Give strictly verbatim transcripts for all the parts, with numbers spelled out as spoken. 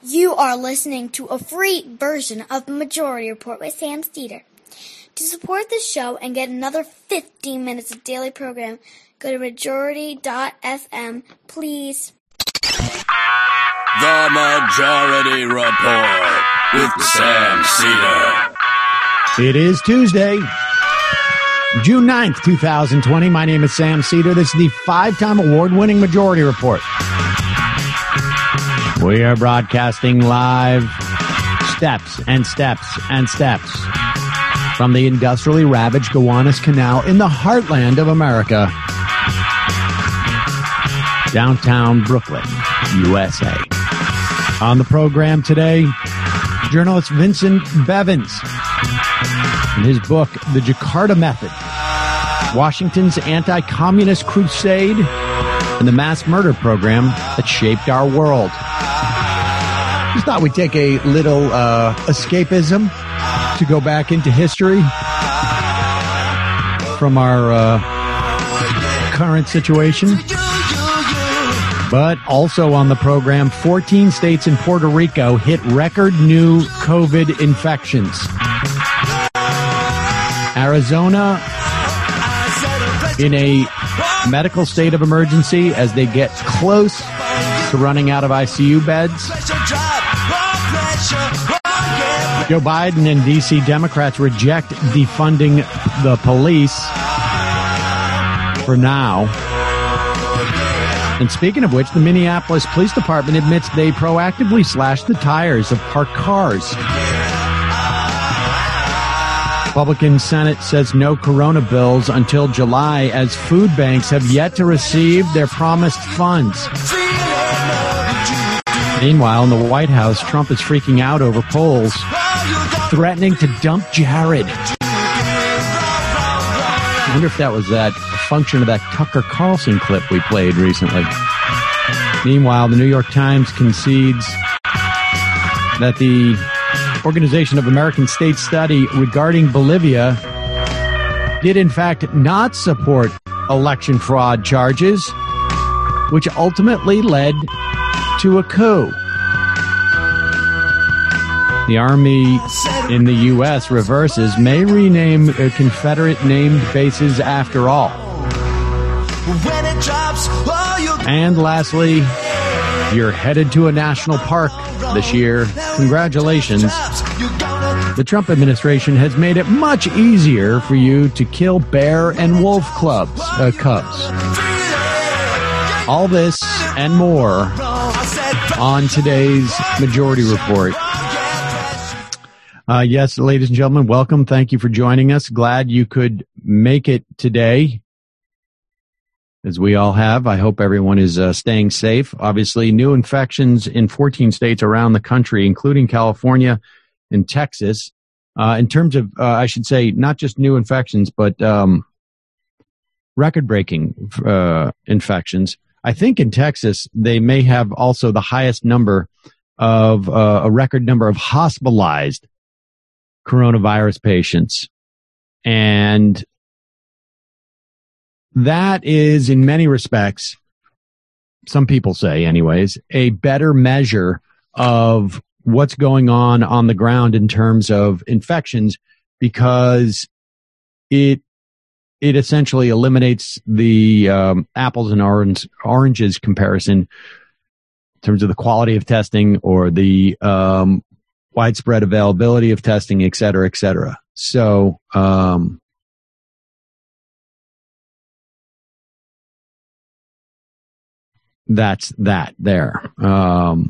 You are listening to a free version of Majority Report with Sam Steeder. To support the show and get another fifteen minutes of daily program, go to majority dot f m, please. The Majority Report with Sam Steeder. It is Tuesday, June ninth, twenty twenty. My name is Sam Steeder. This is the five-time award-winning Majority Report. We are broadcasting live steps and steps and steps from the industrially ravaged Gowanus Canal in the heartland of America, downtown Brooklyn, U S A. On the program today, journalist Vincent Bevins in his book, The Jakarta Method, Washington's Anti-Communist Crusade, and the mass murder program that shaped our world. Just thought we'd take a little uh, escapism to go back into history from our uh, current situation. But also on the program, fourteen states and Puerto Rico hit record new COVID infections. Arizona in a medical state of emergency as they get close to running out of I C U beds. Joe Biden and D C Democrats reject defunding the police for now. And speaking of which, the Minneapolis Police Department admits they proactively slashed the tires of parked cars. Republican Senate says no corona bills until July as food banks have yet to receive their promised funds. Meanwhile, in the White House, Trump is freaking out over polls threatening to dump Jared. I wonder if that was that function of that Tucker Carlson clip we played recently. Meanwhile, the New York Times concedes that the Organization of American States study regarding Bolivia did in fact not support election fraud charges, which ultimately led to a coup. The Army in the U S reverses, may rename uh, Confederate named bases after all. And lastly, you're headed to a national park this year. Congratulations. The Trump administration has made it much easier for you to kill bear and wolf clubs, uh, cubs. All this and more on today's Majority Report. Uh, yes, ladies and gentlemen, welcome. Thank you for joining us. Glad you could make it today, as we all have. I hope everyone is uh, staying safe. Obviously, new infections in fourteen states around the country, including California and Texas. Uh, in terms of, uh, I should say, not just new infections, but um, record-breaking uh, infections. I think in Texas, they may have also the highest number of, uh, a record number of hospitalized coronavirus patients. And that is, in many respects, some people say anyways, a better measure of what's going on on the ground in terms of infections, because it it essentially eliminates the um, apples and orange, oranges comparison in terms of the quality of testing or the um, widespread availability of testing, et cetera, et cetera. So, um, that's that there. Um,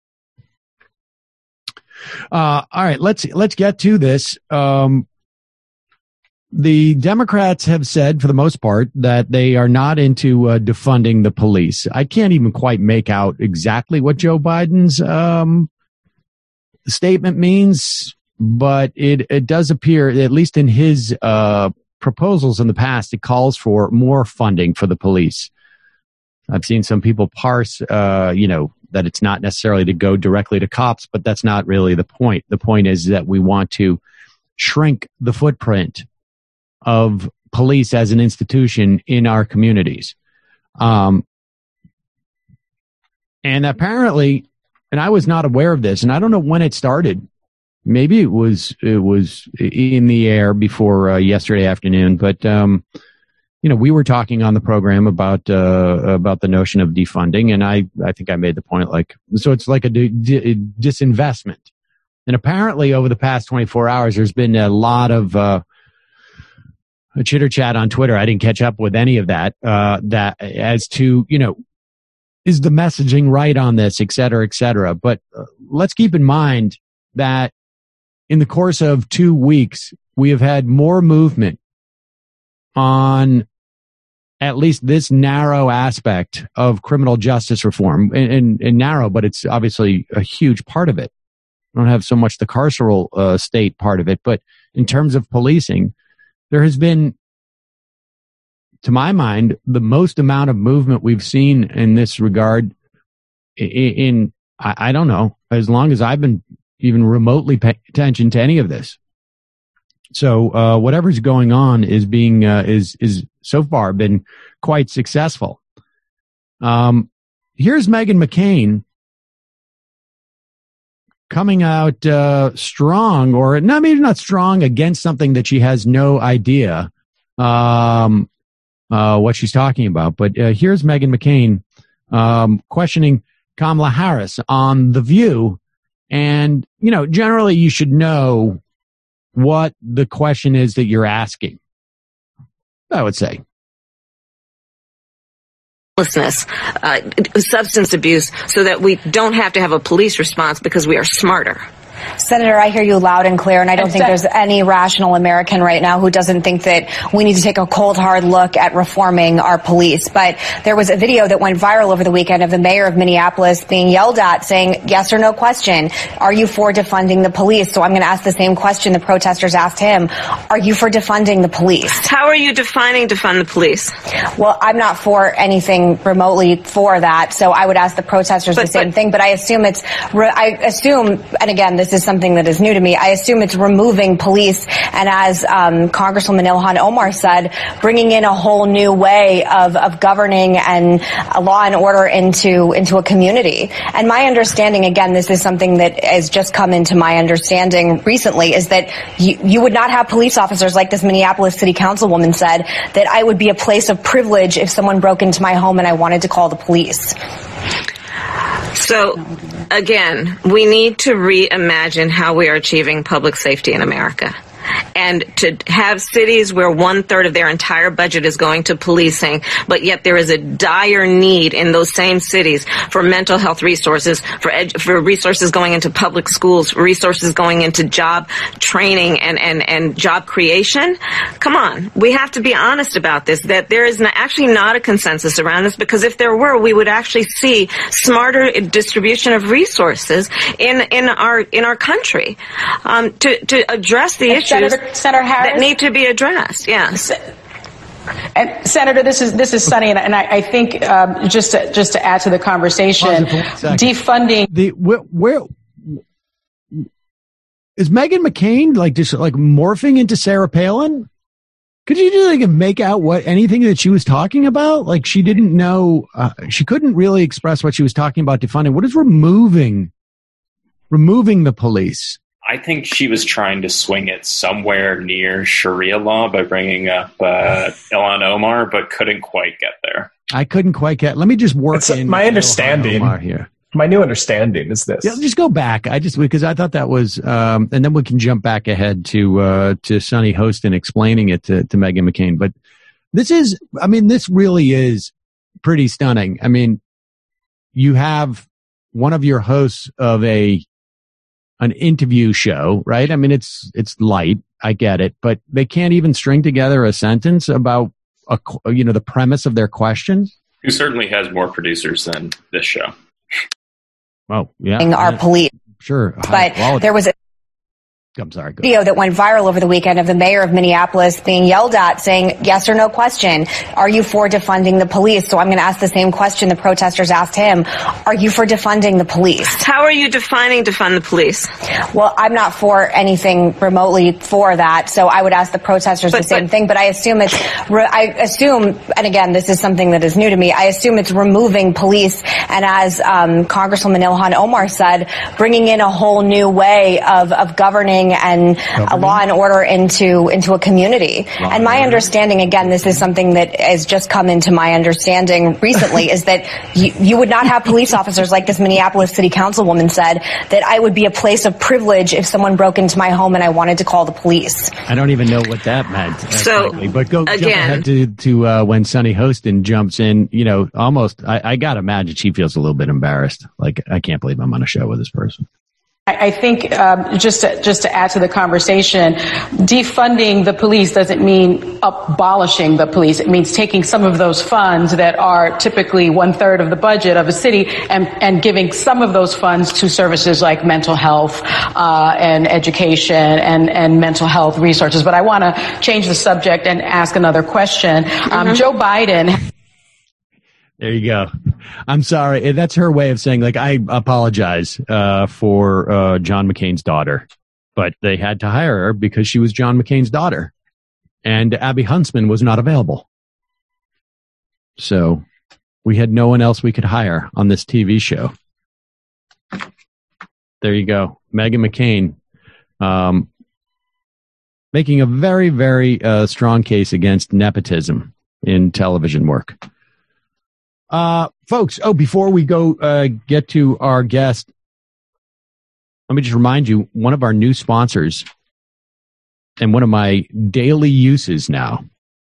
uh, all right, let's, let's get to this. Um, the Democrats have said, for the most part, that they are not into uh, defunding the police. I can't even quite make out exactly what Joe Biden's um, statement means, but it, it does appear, at least in his uh, proposals in the past, it calls for more funding for the police. I've seen some people parse, uh, you know, that it's not necessarily to go directly to cops, but that's not really the point. The point is that we want to shrink the footprint of police as an institution in our communities. Um, and apparently and I was not aware of this, and I don't know when it started. Maybe it was it was in the air before uh, yesterday afternoon, but um, you know, we were talking on the program about uh, about the notion of defunding, and I I think I made the point like so it's like a d- d- disinvestment, and apparently over the past twenty-four hours, there's been a lot of uh, chitter chat on Twitter. I didn't catch up with any of that. Uh, that as to you know, is the messaging right on this, et cetera, et cetera. But uh, let's keep in mind that in the course of two weeks, we have had more movement on at least this narrow aspect of criminal justice reform, and, and, and narrow, but it's obviously a huge part of it. I don't have so much the carceral uh, state part of it, but in terms of policing, there has been, to my mind, the most amount of movement we've seen in this regard in, in I, I don't know, as long as I've been even remotely paying attention to any of this. So uh, whatever's going on is being uh, is is so far been quite successful. Um, here's Meghan McCain coming out uh, strong, or not maybe not strong, against something that she has no idea um, uh, what she's talking about. But uh, here's Meghan McCain um, questioning Kamala Harris on The View. And, you know, generally you should know what the question is that you're asking, I would say. Uh, substance abuse, so that we don't have to have a police response because we are smarter. Senator, I hear you loud and clear, and I don't think there's any rational American right now who doesn't think that we need to take a cold, hard look at reforming our police. But there was a video that went viral over the weekend of the mayor of Minneapolis being yelled at saying, yes or no question, are you for defunding the police? So I'm going to ask the same question the protesters asked him. Are you for defunding the police? How are you defining defund the police? Well, I'm not for anything remotely for that, so I would ask the protesters but, the same but, thing. But I assume it's, I assume, and again, this is something that is new to me, I assume it's removing police, and as um, Congresswoman Ilhan Omar said, bringing in a whole new way of, of governing and uh, law and order into into a community. And my understanding, again, this is something that has just come into my understanding recently, is that you, you would not have police officers like this Minneapolis City Councilwoman said, that I would be a place of privilege if someone broke into my home and I wanted to call the police. So, again, we need to reimagine how we are achieving public safety in America. And to have cities where one third of their entire budget is going to policing, but yet there is a dire need in those same cities for mental health resources, for ed- for resources going into public schools, resources going into job training and, and, and job creation. Come on. We have to be honest about this, that there is actually not a consensus around this, because if there were, we would actually see smarter distribution of resources in, in our, in our country, um, to, to address the issues Senator, Senator Harris, that need to be addressed. Yes. And Senator, this is this is Sunny, and, and I, I think um, just to, just to add to the conversation, defunding the where, where is Meghan McCain like just like morphing into Sarah Palin? Could you just like make out what anything that she was talking about? Like she didn't know, uh, she couldn't really express what she was talking about defunding. What is removing removing the police? I think she was trying to swing it somewhere near Sharia law by bringing up uh, Ilhan Omar, but couldn't quite get there. I couldn't quite get. Let me just work it's, in my understanding Omar here. My new understanding is this. Yeah, just go back. I just because I thought that was, um, and then we can jump back ahead to uh, to Sonny Hostin explaining it to to Meghan McCain. But this is, I mean, this really is pretty stunning. I mean, you have one of your hosts of a an interview show, right? I mean, it's, it's light. I get it, but they can't even string together a sentence about a, you know, the premise of their question. Who certainly has more producers than this show. Oh, yeah. Our police. Sure. But there was a I'm sorry. Go video that went viral over the weekend of the mayor of Minneapolis being yelled at saying, yes or no question, are you for defunding the police? So I'm going to ask the same question the protesters asked him. Are you for defunding the police? How are you defining defund the police? Well, I'm not for anything remotely for that. So I would ask the protesters but, the same but, thing. But I assume it's, I assume, and again, this is something that is new to me, I assume it's removing police. And as um, Congresswoman Ilhan Omar said, bringing in a whole new way of, of governing and a law and order into into a community. Law and my understanding, again, this is something that has just come into my understanding recently, is that you, you would not have police officers like this Minneapolis City Councilwoman said, that I would be a place of privilege if someone broke into my home and I wanted to call the police. I don't even know what that meant. So, exactly. But go again, jump ahead to, to uh, when Sunny Hostin jumps in, you know, almost, I, I got to imagine she feels a little bit embarrassed. Like, I can't believe I'm on a show with this person. I think um, just to, just to add to the conversation, defunding the police doesn't mean abolishing the police. It means taking some of those funds that are typically one third of the budget of a city and, and giving some of those funds to services like mental health uh, and education and, and mental health resources. But I want to change the subject and ask another question. Um, mm-hmm. Joe Biden. There you go. I'm sorry. That's her way of saying, like, I apologize uh, for uh, John McCain's daughter. But they had to hire her because she was John McCain's daughter. And Abby Huntsman was not available. So we had no one else we could hire on this T V show. There you go. Meghan McCain um, making a very, very uh, strong case against nepotism in television work. Uh, folks, oh, before we go uh, get to our guest, let me just remind you, one of our new sponsors and one of my daily uses now,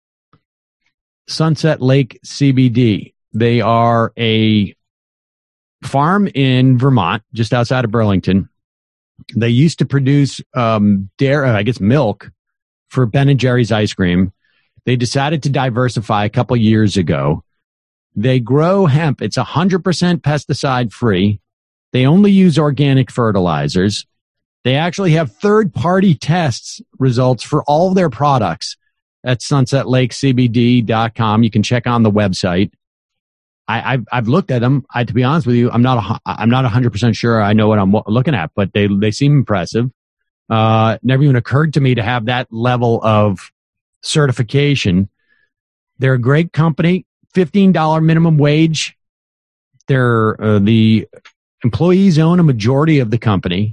Sunset Lake C B D. They are a farm in Vermont, just outside of Burlington. They used to produce um, dairy, I guess milk for Ben and Jerry's ice cream. They decided to diversify a couple years ago. They grow hemp. It's one hundred percent pesticide free. They only use organic fertilizers. They actually have third-party tests results for all of their products at sunset lake c b d dot com. You can check on the website. I, I've, I've looked at them. I, to be honest with you, I'm not a, I'm not one hundred percent sure I know what I'm looking at, but they they seem impressive. Uh, never even occurred to me to have that level of certification. They're a great company. fifteen dollars minimum wage. They're, uh, the employees own a majority of the company.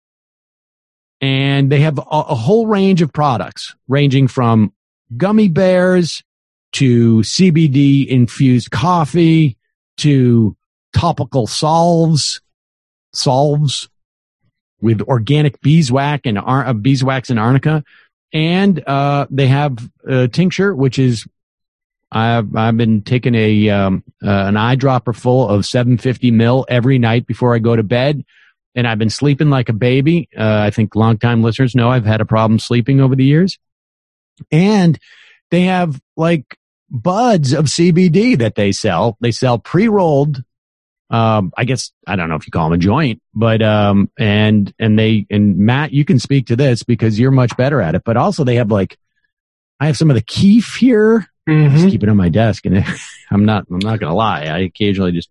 And they have a, a whole range of products, ranging from gummy bears to C B D infused coffee to topical salves, salves with organic beeswax and ar- uh, beeswax and arnica. And uh, they have a tincture, which is I've I've been taking a um, uh, an eyedropper full of seven fifty mil every night before I go to bed, and I've been sleeping like a baby. Uh, I think longtime listeners know I've had a problem sleeping over the years. And they have like buds of C B D that they sell. They sell pre-rolled. Um, I guess I don't know if you call them a joint, but um, and and they and Matt, you can speak to this because you're much better at it. But also they have like I have some of the keef here. Mm-hmm. Just keep it on my desk, and I'm not. I'm not gonna lie. I occasionally just.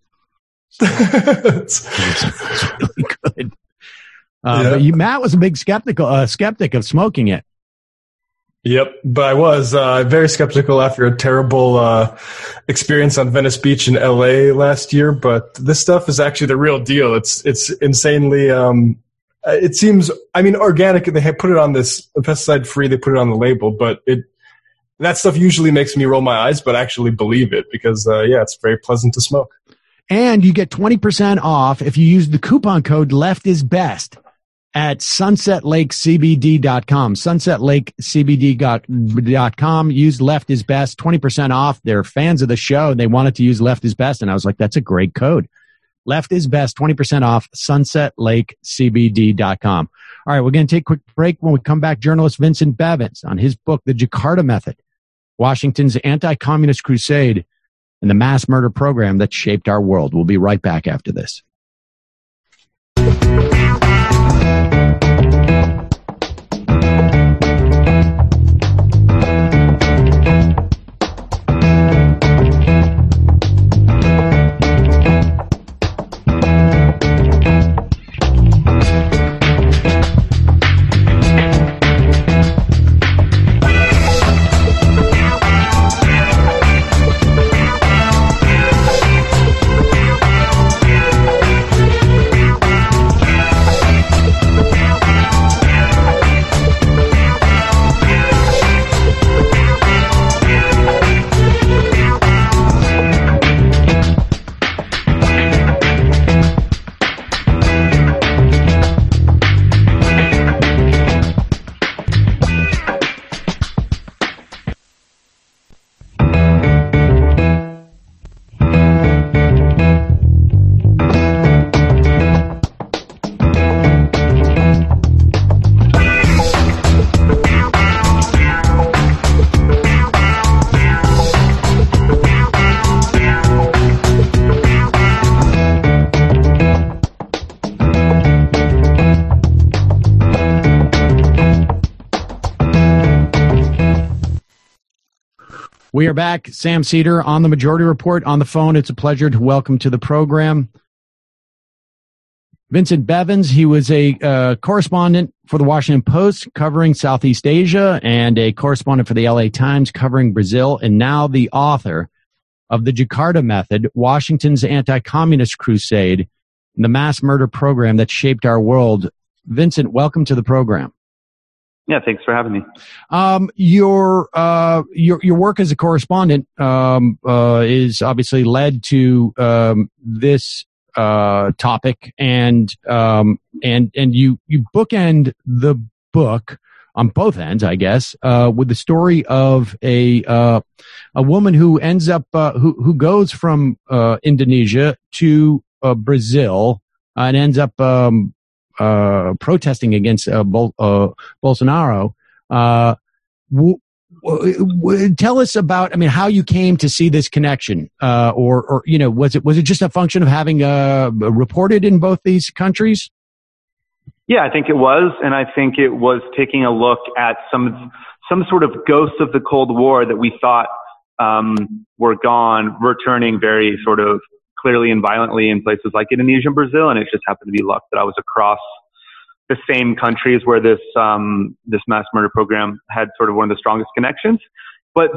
it's, it's really good. Uh, yeah. But you, Matt, was a big skeptical uh, skeptic of smoking it. Yep, but I was uh, very skeptical after a terrible uh, experience on Venice Beach in L A last year. But this stuff is actually the real deal. It's it's insanely. Um, it seems. I mean, organic. They have put it on this pesticide free. They put it on the label, but it. That stuff usually makes me roll my eyes, but actually believe it because, uh, yeah, it's very pleasant to smoke. And you get twenty percent off if you use the coupon code Left is Best at sunset lake c b d dot com. sunset lake c b d dot com. Use Left is Best, twenty percent off. They're fans of the show. They wanted to use Left is Best, and I was like, that's a great code. Left is Best, twenty percent off, sunset lake c b d dot com. All right, we're going to take a quick break. When we come back, journalist Vincent Bevins on his book, The Jakarta Method, Washington's anti-communist crusade and the mass murder program that shaped our world. We'll be right back after this. We are back. Sam Seder on the Majority Report on the phone. It's a pleasure to welcome to the program Vincent Bevins. He was a uh, correspondent for the Washington Post covering Southeast Asia and a correspondent for the L A Times covering Brazil, and now the author of The Jakarta Method, Washington's Anti-Communist Crusade, and the mass murder program that shaped our world. Vincent, welcome to the program. Yeah, thanks for having me. Um, your, uh, your, your work as a correspondent, um, uh, is obviously led to, um, this, uh, topic and, um, and, and you, you bookend the book on both ends, I guess, uh, with the story of a, uh, a woman who ends up, uh, who, who goes from, uh, Indonesia to, uh, Brazil, uh, and ends up, um, uh, protesting against uh, Bol- uh, Bolsonaro. Uh, w- w- w- tell us about, I mean, how you came to see this connection, uh, or, or you know, was it was it just a function of having uh, reported in both these countries? Yeah, I think it was, and I think it was taking a look at some some sort of ghosts of the Cold War that we thought um, were gone, returning very sort of clearly and violently in places like Indonesia and Brazil, and it just happened to be luck that I was across the same countries where this um, this mass murder program had sort of one of the strongest connections. But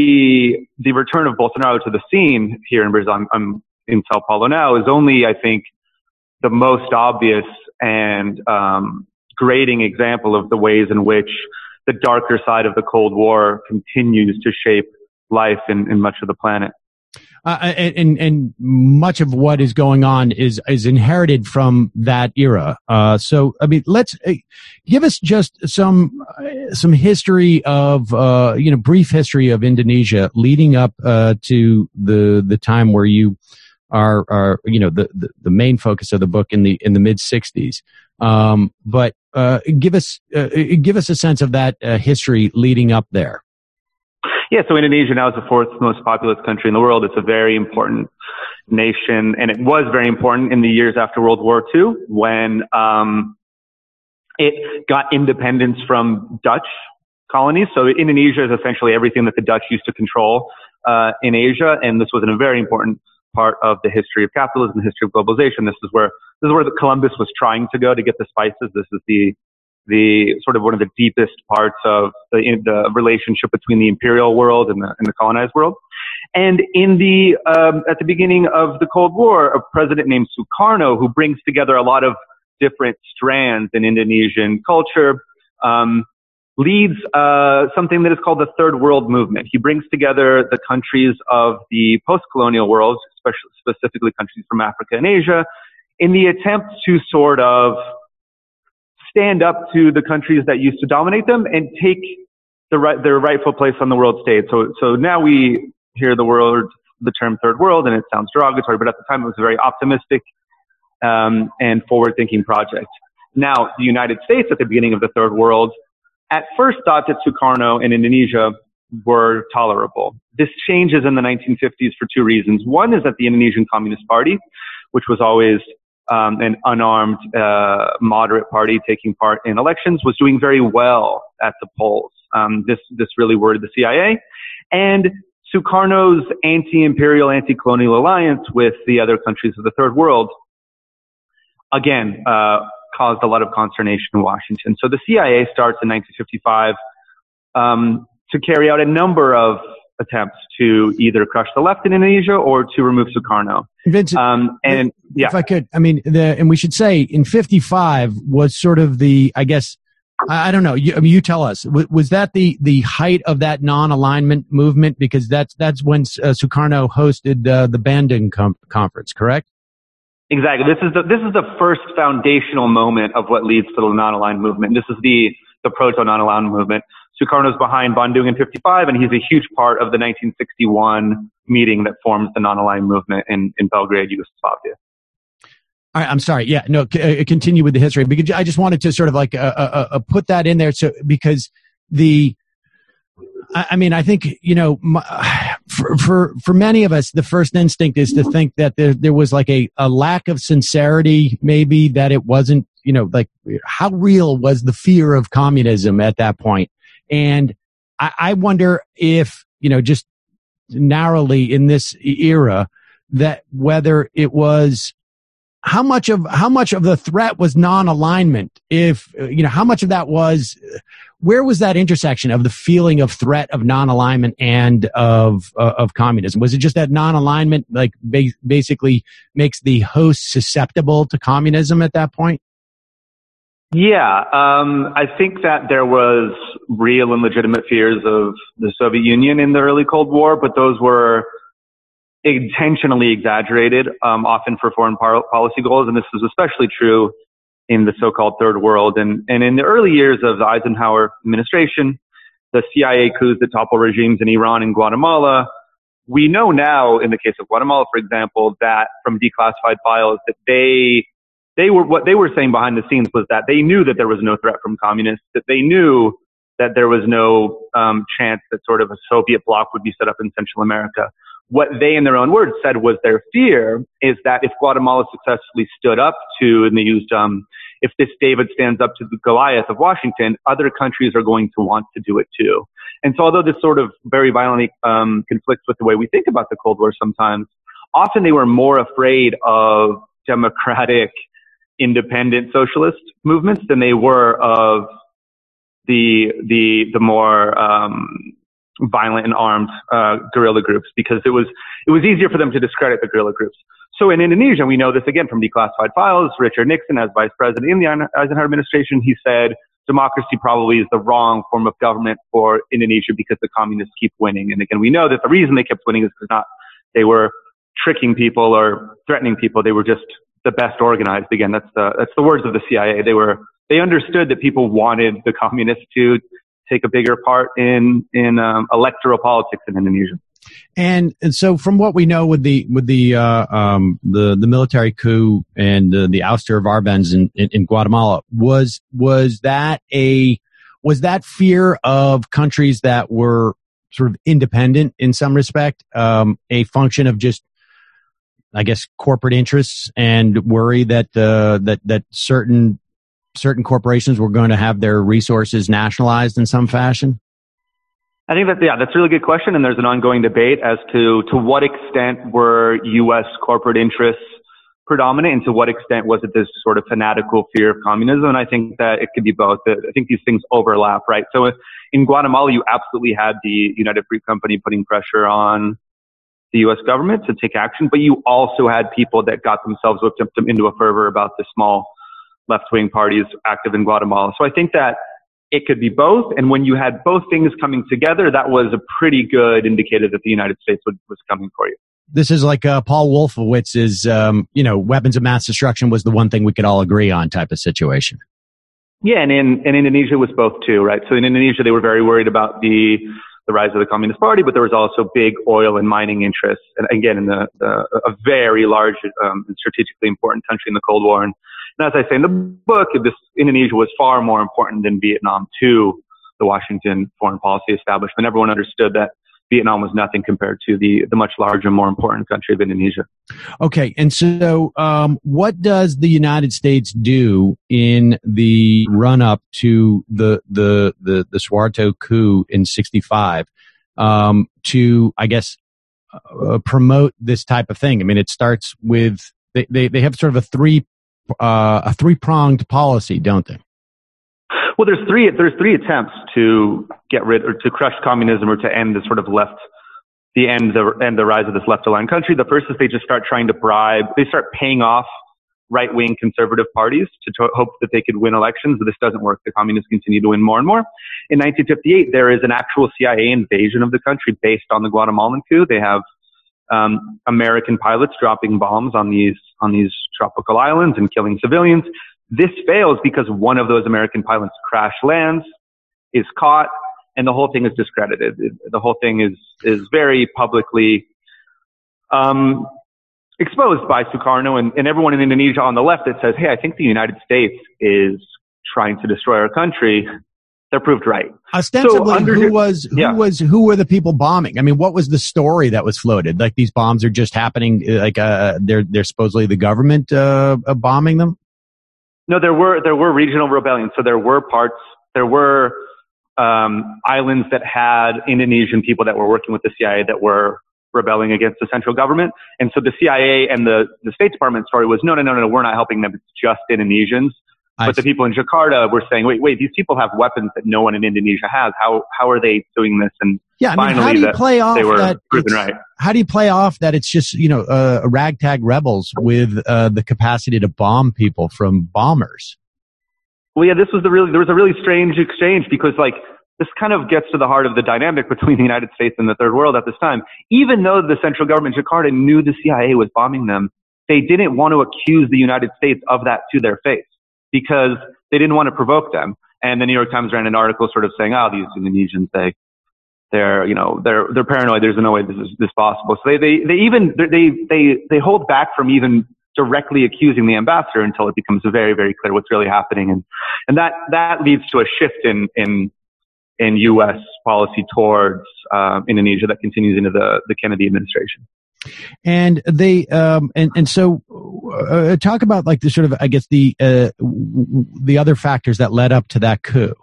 the the return of Bolsonaro to the scene here in Brazil, I'm, I'm in Sao Paulo now, is only, I think, the most obvious and um, grating example of the ways in which the darker side of the Cold War continues to shape life in, in much of the planet. Uh, and, and much of what is going on is, is inherited from that era. Uh, so, I mean, let's uh, give us just some, uh, some history of, uh, you know, brief history of Indonesia leading up, uh, to the, the time where you are, are, you know, the, the, the main focus of the book in the, in the mid sixties. Um, but, uh, give us, uh, give us a sense of that, uh, history leading up there. Yeah, so Indonesia now is the fourth most populous country in the world. It's a very important nation, and it was very important in the years after World War Two when um, it got independence from Dutch colonies. So Indonesia is essentially everything that the Dutch used to control uh, in Asia, and this was a very important part of the history of capitalism, the history of globalization. This is where this is where the Columbus was trying to go to get the spices. This is the the sort of one of the deepest parts of the, in the relationship between the imperial world and the, and the colonized world. And in the, um, at the beginning of the Cold War, a president named Sukarno, who brings together a lot of different strands in Indonesian culture, um, leads, uh, something that is called the Third World Movement. He brings together the countries of the post-colonial world, especially specifically countries from Africa and Asia, in the attempt to sort of stand up to the countries that used to dominate them and take the right, their rightful place on the world stage. So, so now we hear the word, the term third world, and it sounds derogatory, but at the time it was a very optimistic, um, and forward-thinking project. Now, the United States at the beginning of the third world at first thought that Sukarno and Indonesia were tolerable. This changes in the nineteen fifties for two reasons. One is that the Indonesian Communist Party, which was always Um, an unarmed, uh, moderate party taking part in elections, was doing very well at the polls. Um, this, this really worried the C I A. And Sukarno's anti-imperial, anti-colonial alliance with the other countries of the third world, again, uh, caused a lot of consternation in Washington. So the C I A starts in nineteen fifty-five, um, to carry out a number of attempts to either crush the left in Indonesia or to remove Sukarno. Vincent, um, and yeah, if I could, I mean, the, and we should say in fifty-five was sort of the, I guess, I, I don't know. You, I mean, you tell us, was, was that the, the height of that non-alignment movement? Because that's, that's when uh, Sukarno hosted uh, the Bandung com- conference, correct? Exactly. This is the, this is the first foundational moment of what leads to the non-aligned movement. This is the, the proto-non-aligned movement. Sukarno's behind Bandung in fifty-five, and he's a huge part of the nineteen sixty-one meeting that forms the non-aligned movement in, in Belgrade, Yugoslavia. All right, I'm sorry. Yeah, no, c- uh, continue with the history, because I just wanted to sort of like uh, uh, uh, put that in there. So, because the, I, I mean, I think, you know, my, for, for, for many of us, the first instinct is to think that there, there was like a, a lack of sincerity, maybe that it wasn't, you know, like how real was the fear of communism at that point? And I, I wonder if, you know, just narrowly in this era, that whether it was how much of how much of the threat was non-alignment, if you know how much of that was, where was that intersection of the feeling of threat of non-alignment and of uh, of communism? Was it just that non-alignment, like ba- basically makes the host susceptible to communism at that point? Yeah, um, I think that there was real and legitimate fears of the Soviet Union in the early Cold War, but those were intentionally exaggerated, um, often for foreign par- policy goals, and this was especially true in the so-called Third World. And, and in the early years of the Eisenhower administration, the C I A coups that topple regimes in Iran and Guatemala, we know now, in the case of Guatemala, for example, that from declassified files, that they they were what they were saying behind the scenes was that they knew that there was no threat from communists, that they knew that there was no um, chance that sort of a Soviet bloc would be set up in Central America. What they, in their own words, said was their fear is that if Guatemala successfully stood up to, and they used, um, if this David stands up to the Goliath of Washington, other countries are going to want to do it too. And so although this sort of very violently um, conflicts with the way we think about the Cold War sometimes, often they were more afraid of democratic, independent socialist movements than they were of the, the, the more, um, violent and armed uh, guerrilla groups, because it was it was easier for them to discredit the guerrilla groups. So in Indonesia, we know this again from declassified files. Richard Nixon, as vice president in the Eisenhower administration, he said democracy probably is the wrong form of government for Indonesia because the communists keep winning. And again, we know that the reason they kept winning is because not they were tricking people or threatening people. They were just the best organized. Again, that's the that's the words of the C I A. They were they understood that people wanted the communists to take a bigger part in in um, electoral politics in Indonesia. And, and so, from what we know with the with the uh, um, the the military coup and uh, the ouster of Arbenz in, in, in Guatemala, was was that a was that fear of countries that were sort of independent in some respect, um, a function of just, I guess, corporate interests and worry that uh, that that certain certain corporations were going to have their resources nationalized in some fashion? I think that, yeah, that's a really good question. And there's an ongoing debate as to, to what extent were U S corporate interests predominant and to what extent was it this sort of fanatical fear of communism. And I think that it could be both. I think these things overlap, right? So in Guatemala, you absolutely had the United Fruit Company putting pressure on the U S government to take action, but you also had people that got themselves whipped up into a fervor about the small left-wing parties active in Guatemala. So I think that it could be both. And when you had both things coming together, that was a pretty good indicator that the United States would, was coming for you. This is like uh, Paul Wolfowitz's, um, you know, weapons of mass destruction was the one thing we could all agree on type of situation. Yeah, and in, in Indonesia was both too, right? So in Indonesia, they were very worried about the the rise of the Communist Party, but there was also big oil and mining interests. And again, in the, the a very large um, and strategically important country in the Cold War. And, and as I say in the book, this Indonesia was far more important than Vietnam to the Washington foreign policy establishment. Everyone understood that Vietnam was nothing compared to the the much larger, more important country of Indonesia. Okay, and so um, what does the United States do in the run-up to the the the, the Suharto coup in sixty-five um, to, I guess, uh, promote this type of thing? I mean, it starts with they they, they have sort of a three uh, a three-pronged policy, don't they? Well, there's three, there's three attempts to get rid or to crush communism or to end the sort of left, the end, the end, the rise of this left-aligned country. The first is they just start trying to bribe, they start paying off right-wing conservative parties to to hope that they could win elections, but this doesn't work. The communists continue to win more and more. In nineteen fifty-eight, there is an actual C I A invasion of the country based on the Guatemalan coup. They have um, American pilots dropping bombs on these, on these tropical islands and killing civilians. This fails because one of those American pilots crash lands, is caught, and the whole thing is discredited. The whole thing is is very publicly um, exposed by Sukarno and, and everyone in Indonesia on the left that says, hey, I think the United States is trying to destroy our country. They're proved right. Ostensibly, so under, who was who yeah. was who were the people bombing? I mean, what was the story that was floated? Like these bombs are just happening, like uh, they're they're supposedly the government uh, bombing them. No, there were there were regional rebellions. So there were parts, there were um, islands that had Indonesian people that were working with the C I A that were rebelling against the central government. And so the C I A and the, the State Department story was, no, no, no, no, we're not helping them. It's just Indonesians. I but see. The people in Jakarta were saying, wait, wait, these people have weapons that no one in Indonesia has. How, how are they doing this? And yeah, I mean, finally how do you play off they were that proven right. How do you play off that it's just, you know, uh, ragtag rebels with uh, the capacity to bomb people from bombers? Well, yeah, this was the really, there was a really strange exchange because like, this kind of gets to the heart of the dynamic between the United States and the third world at this time. Even though the central government in Jakarta knew the C I A was bombing them, they didn't want to accuse the United States of that to their face because they didn't want to provoke them. And the New York Times ran an article sort of saying, oh, these Indonesians, they, they're, you know, they're, they're paranoid. There's no way this is this possible. So they, they, they even, they, they, they hold back from even directly accusing the ambassador until it becomes very, very clear what's really happening. And, and that, that leads to a shift in, in, in U S policy towards uh, Indonesia that continues into the, the Kennedy administration. And they, um, and, and so uh, talk about like the sort of, I guess, the, uh, the other factors that led up to that coup.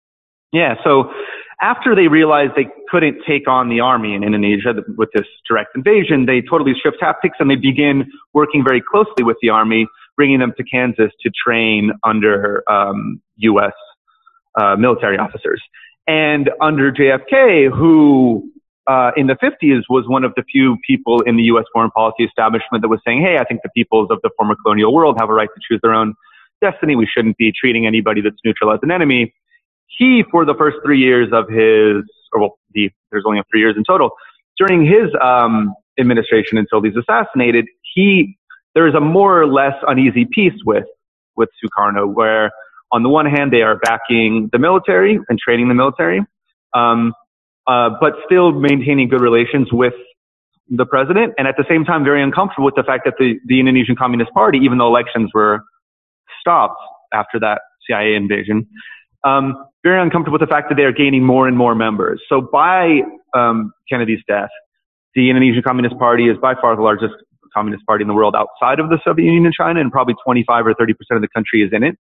Yeah. So after they realized they couldn't take on the army in Indonesia with this direct invasion, they totally shift tactics and they begin working very closely with the army, bringing them to Kansas to train under um, U S uh, military officers. And under J F K, who uh, in the fifties was one of the few people in the U S foreign policy establishment that was saying, hey, I think the peoples of the former colonial world have a right to choose their own destiny. We shouldn't be treating anybody that's neutral as an enemy. He, for the first three years of his, or well, the, there's only three years in total, during his um, administration until he's assassinated, he, there's a more or less uneasy peace with, with Sukarno, where on the one hand, they are backing the military and training the military, um, uh, but still maintaining good relations with the president. And at the same time, very uncomfortable with the fact that the, the Indonesian Communist Party, even though elections were stopped after that C I A invasion, um, very uncomfortable with the fact that they are gaining more and more members. So by um, Kennedy's death, the Indonesian Communist Party is by far the largest communist party in the world outside of the Soviet Union and China, and probably twenty-five or thirty percent of the country is in it.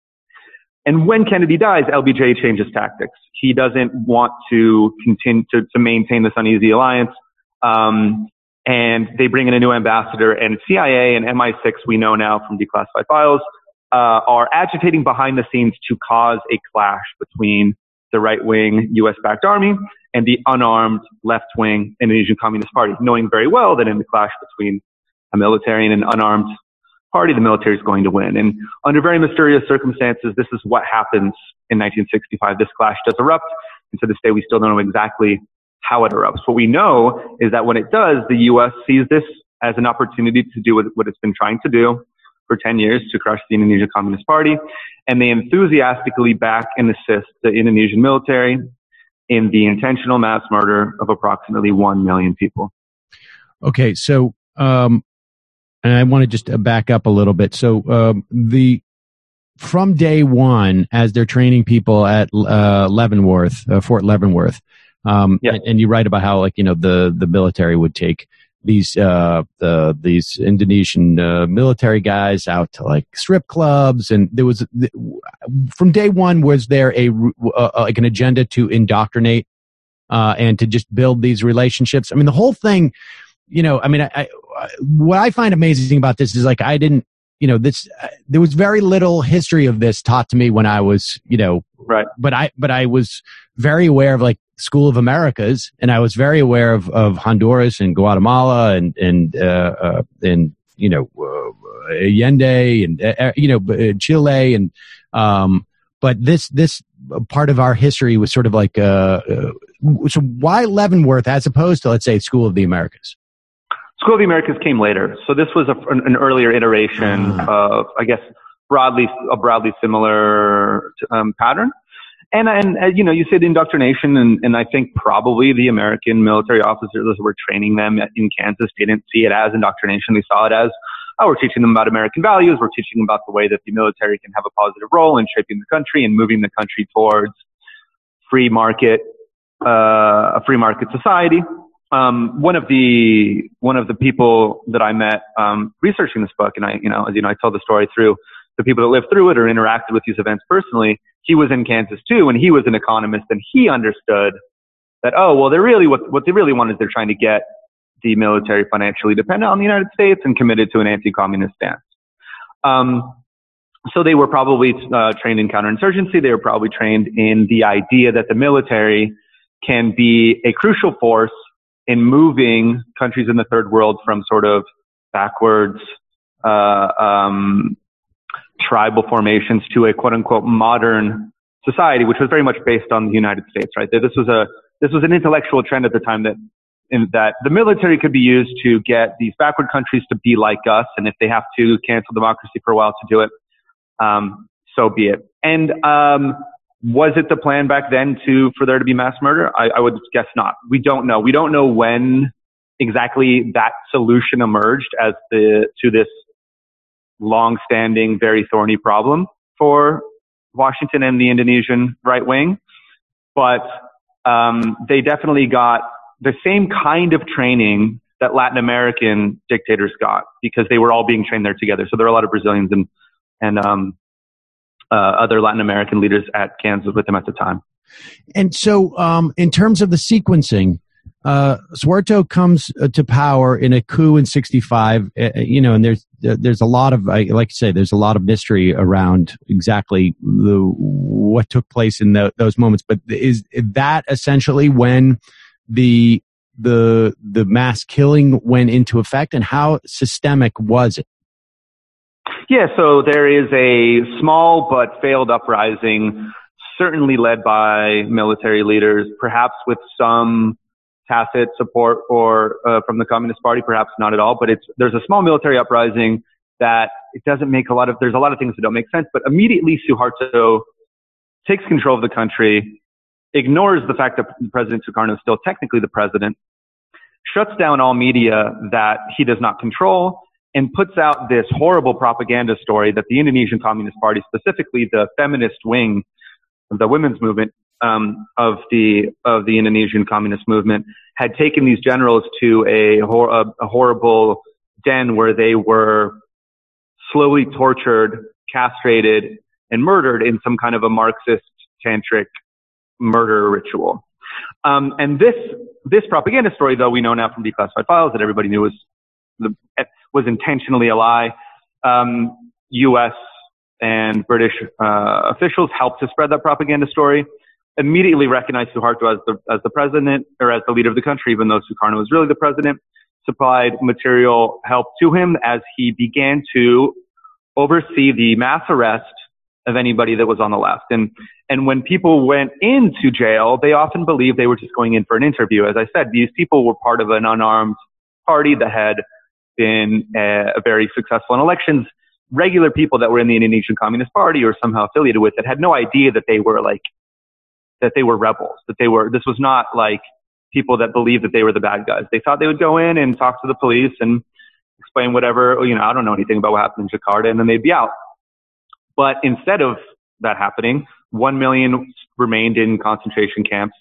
And when Kennedy dies, L B J changes tactics. He doesn't want to continue to, to maintain this uneasy alliance. Um, and they bring in a new ambassador, and C I A and M I six, we know now from declassified files, uh, are agitating behind the scenes to cause a clash between the right-wing U S-backed army and the unarmed left-wing Indonesian Communist Party, knowing very well that in the clash between a military and an unarmed party, the military is going to win. And under very mysterious circumstances, this is what happens in nineteen sixty-five. This clash does erupt. And to this day, we still don't know exactly how it erupts. What we know is that when it does, the U S sees this as an opportunity to do what it's been trying to do for ten years, to crush the Indonesian Communist Party. And they enthusiastically back and assist the Indonesian military in the intentional mass murder of approximately one million people. Okay. So, um, and I want to just back up a little bit. So, um, the, from day one, as they're training people at, uh, Leavenworth, uh, Fort Leavenworth, um, yeah. and, and you write about how, like, you know, the, the military would take these, uh, the, these Indonesian, uh, military guys out to like strip clubs. And there was, from day one, was there a, uh, like an agenda to indoctrinate, uh, and to just build these relationships? I mean, the whole thing, you know, I mean, I, I what I find amazing about this is like, I didn't, you know, this, uh, there was very little history of this taught to me when I was, you know, right. But I, but I was very aware of like School of Americas, and I was very aware of, of Honduras and Guatemala and, and, uh, uh and, you know, uh, Allende and, uh, you know, Chile. And, um, but this, this part of our history was sort of like, uh, uh so why Leavenworth as opposed to, let's say, School of the Americas? School of the Americas came later. So this was a, an earlier iteration mm. of, I guess, broadly, a broadly similar um, pattern. And, and uh, you know, you said indoctrination, and, and I think probably the American military officers who were training them in Kansas didn't see it as indoctrination. They saw it as, oh, we're teaching them about American values. We're teaching them about the way that the military can have a positive role in shaping the country and moving the country towards free market, uh, a free market society. Um, one of the, one of the people that I met, um, researching this book, and I, you know, as you know, I tell the story through the people that lived through it or interacted with these events personally. He was in Kansas too, and he was an economist, and he understood that, oh, well, they're really, what, what they really want is they're trying to get the military financially dependent on the United States and committed to an anti-communist stance. Um, so they were probably uh, trained in counterinsurgency. They were probably trained in the idea that the military can be a crucial force in moving countries in the third world from sort of backwards uh, um, tribal formations to a quote unquote modern society, which was very much based on the United States, right? This was a this was an intellectual trend at the time that in that the military could be used to get these backward countries to be like us, and if they have to cancel democracy for a while to do it, um, so be it. And um, was it the plan back then to for there to be mass murder? I, I would guess not. We don't know. We don't know when exactly that solution emerged as the to this long-standing, very thorny problem for Washington and the Indonesian right wing, but um, they definitely got the same kind of training that Latin American dictators got because they were all being trained there together. So there are a lot of Brazilians and and um, uh, other Latin American leaders at Kansas with them at the time. And so, um, in terms of the sequencing, uh, Suharto comes uh, to power in a coup in sixty-five. Uh, you know, and there's uh, there's a lot of, uh, like you say, there's a lot of mystery around exactly the what took place in the, those moments. But is that essentially when the the the mass killing went into effect, and how systemic was it? Yeah, so there is a small but failed uprising, certainly led by military leaders, perhaps with some tacit support or uh, from the Communist Party, perhaps not at all. But it's there's a small military uprising that it doesn't make a lot of. There's a lot of things that don't make sense. But immediately, Suharto takes control of the country, ignores the fact that President Sukarno is still technically the president, shuts down all media that he does not control, and puts out this horrible propaganda story that the Indonesian Communist Party, specifically the feminist wing of the women's movement um, of the of the Indonesian Communist movement, had taken these generals to a, hor- a, a horrible den where they were slowly tortured, castrated, and murdered in some kind of a Marxist tantric murder ritual. Um, and this this propaganda story, though we know now from declassified files that everybody knew was the, was intentionally a lie. Um, U S and British uh, officials helped to spread that propaganda story. Immediately recognized Suharto as the as the president or as the leader of the country, even though Sukarno was really the president. Supplied material help to him as he began to oversee the mass arrest of anybody that was on the left. And and when people went into jail, they often believed they were just going in for an interview. As I said, these people were part of an unarmed party that had been uh, very successful in elections. Regular people that were in the Indonesian Communist Party or somehow affiliated with it had no idea that they were like, that they were rebels, that they were, this was not like people that believed that they were the bad guys. They thought they would go in and talk to the police and explain whatever, you know, I don't know anything about what happened in Jakarta, and then they'd be out. But instead of that happening, one million remained in concentration camps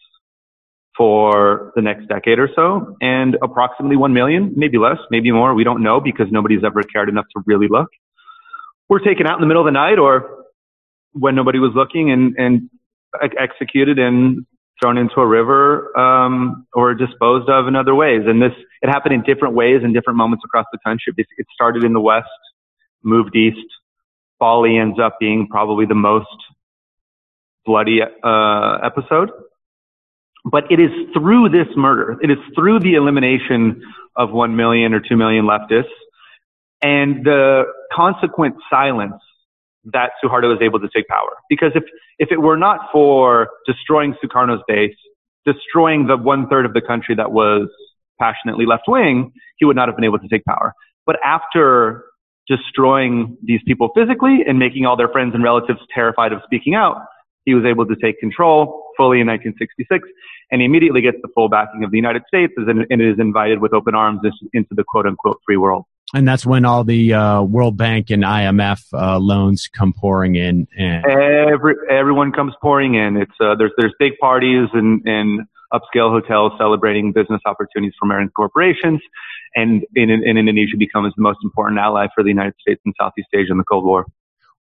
for the next decade or so, and approximately one million, maybe less, maybe more, we don't know because nobody's ever cared enough to really look, were taken out in the middle of the night or when nobody was looking and, and executed and thrown into a river um, or disposed of in other ways. And this, it happened in different ways in different moments across the country. It started in the West, moved east. Bali ends up being probably the most bloody uh, episode. But it is through this murder, it is through the elimination of one million or two million leftists and the consequent silence that Suharto was able to take power. Because if, if it were not for destroying Sukarno's base, destroying the one third of the country that was passionately left-wing, he would not have been able to take power. But after destroying these people physically and making all their friends and relatives terrified of speaking out, he was able to take control fully in nineteen sixty-six, and he immediately gets the full backing of the United States and is invited with open arms into the quote-unquote free world. And that's when all the uh, World Bank and I M F uh, loans come pouring in. And Every everyone comes pouring in. It's uh, there's there's big parties and, and upscale hotels celebrating business opportunities for American corporations, and in, in Indonesia becomes the most important ally for the United States in Southeast Asia in the Cold War.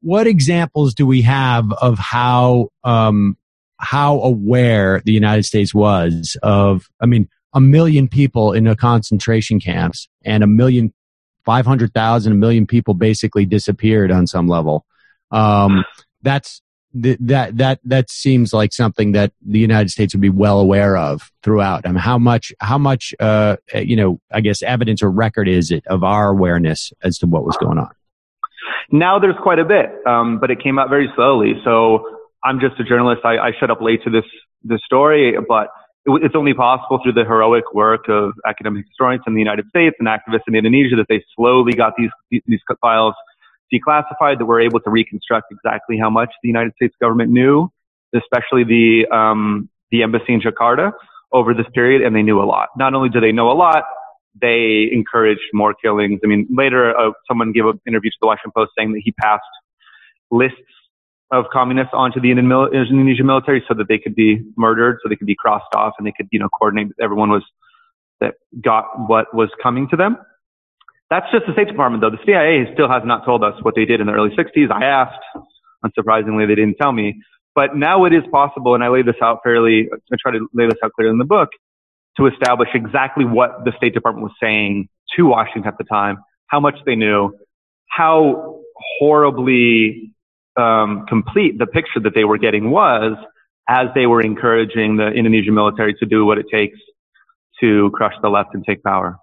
what examples do we have of how um, how aware the United States was of, I mean, a million people in a concentration camps and a million, five hundred thousand, a million people basically disappeared on some level. Um, that's, th- that, that, that seems like something that the United States would be well aware of throughout. I mean, how much, how much, uh, you know, I guess evidence or record is it of our awareness as to what was going on? Now there's quite a bit, um, but it came out very slowly. So I'm just a journalist. I, I showed up late to this, this story, but it, it's only possible through the heroic work of academic historians in the United States and activists in Indonesia that they slowly got these, these files declassified, that we're able to reconstruct exactly how much the United States government knew, especially the, um, the embassy in Jakarta over this period. And they knew a lot. Not only do they know a lot, they encouraged more killings. I mean, later, uh, someone gave an interview to the Washington Post saying that he passed lists of communists onto the Indonesian military so that they could be murdered, so they could be crossed off, and they could, you know, coordinate that everyone was, that got what was coming to them. That's just the State Department, though. The C I A still has not told us what they did in the early sixties. I asked. Unsurprisingly, they didn't tell me. But now it is possible, and I lay this out fairly, I try to lay this out clearly in the book, to establish exactly what the State Department was saying to Washington at the time, how much they knew, how horribly um, complete the picture that they were getting was as they were encouraging the Indonesian military to do what it takes to crush the left and take power.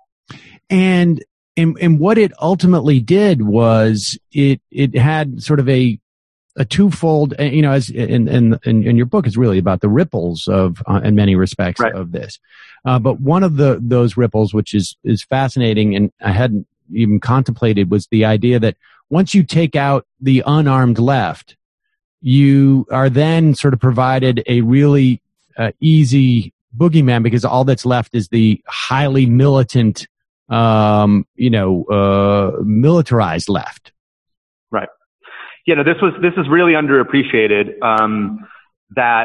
And and, and what it ultimately did was it it had sort of a a twofold, you know, as in, in, in, in your book is really about the ripples of, uh, in many respects, right, of this. Uh, but one of the, those ripples, which is, is fascinating and I hadn't even contemplated, was the idea that once you take out the unarmed left, you are then sort of provided a really uh, easy boogeyman, because all that's left is the highly militant, um, you know, uh, militarized left. Right. You know, this was, this is really underappreciated, um, that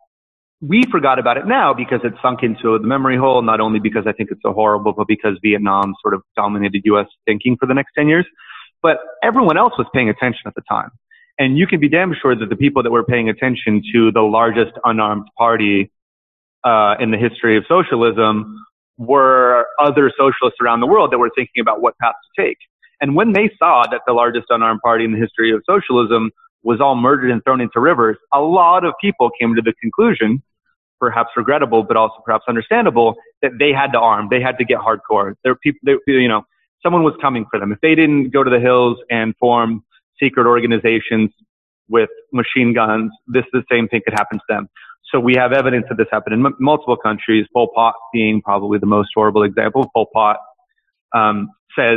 we forgot about it now because it's sunk into the memory hole, not only because I think it's so horrible, but because Vietnam sort of dominated U S thinking for the next ten years. But everyone else was paying attention at the time. And you can be damn sure that the people that were paying attention to the largest unarmed party, uh, in the history of socialism were other socialists around the world that were thinking about what path to take. And when they saw that the largest unarmed party in the history of socialism was all murdered and thrown into rivers, a lot of people came to the conclusion, perhaps regrettable, but also perhaps understandable, that they had to arm. They had to get hardcore. There were people, they, you know, someone was coming for them. If they didn't go to the hills and form secret organizations with machine guns, this the same thing could happen to them. So we have evidence that this happened in m- multiple countries, Pol Pot being probably the most horrible example. Pol Pot um, says,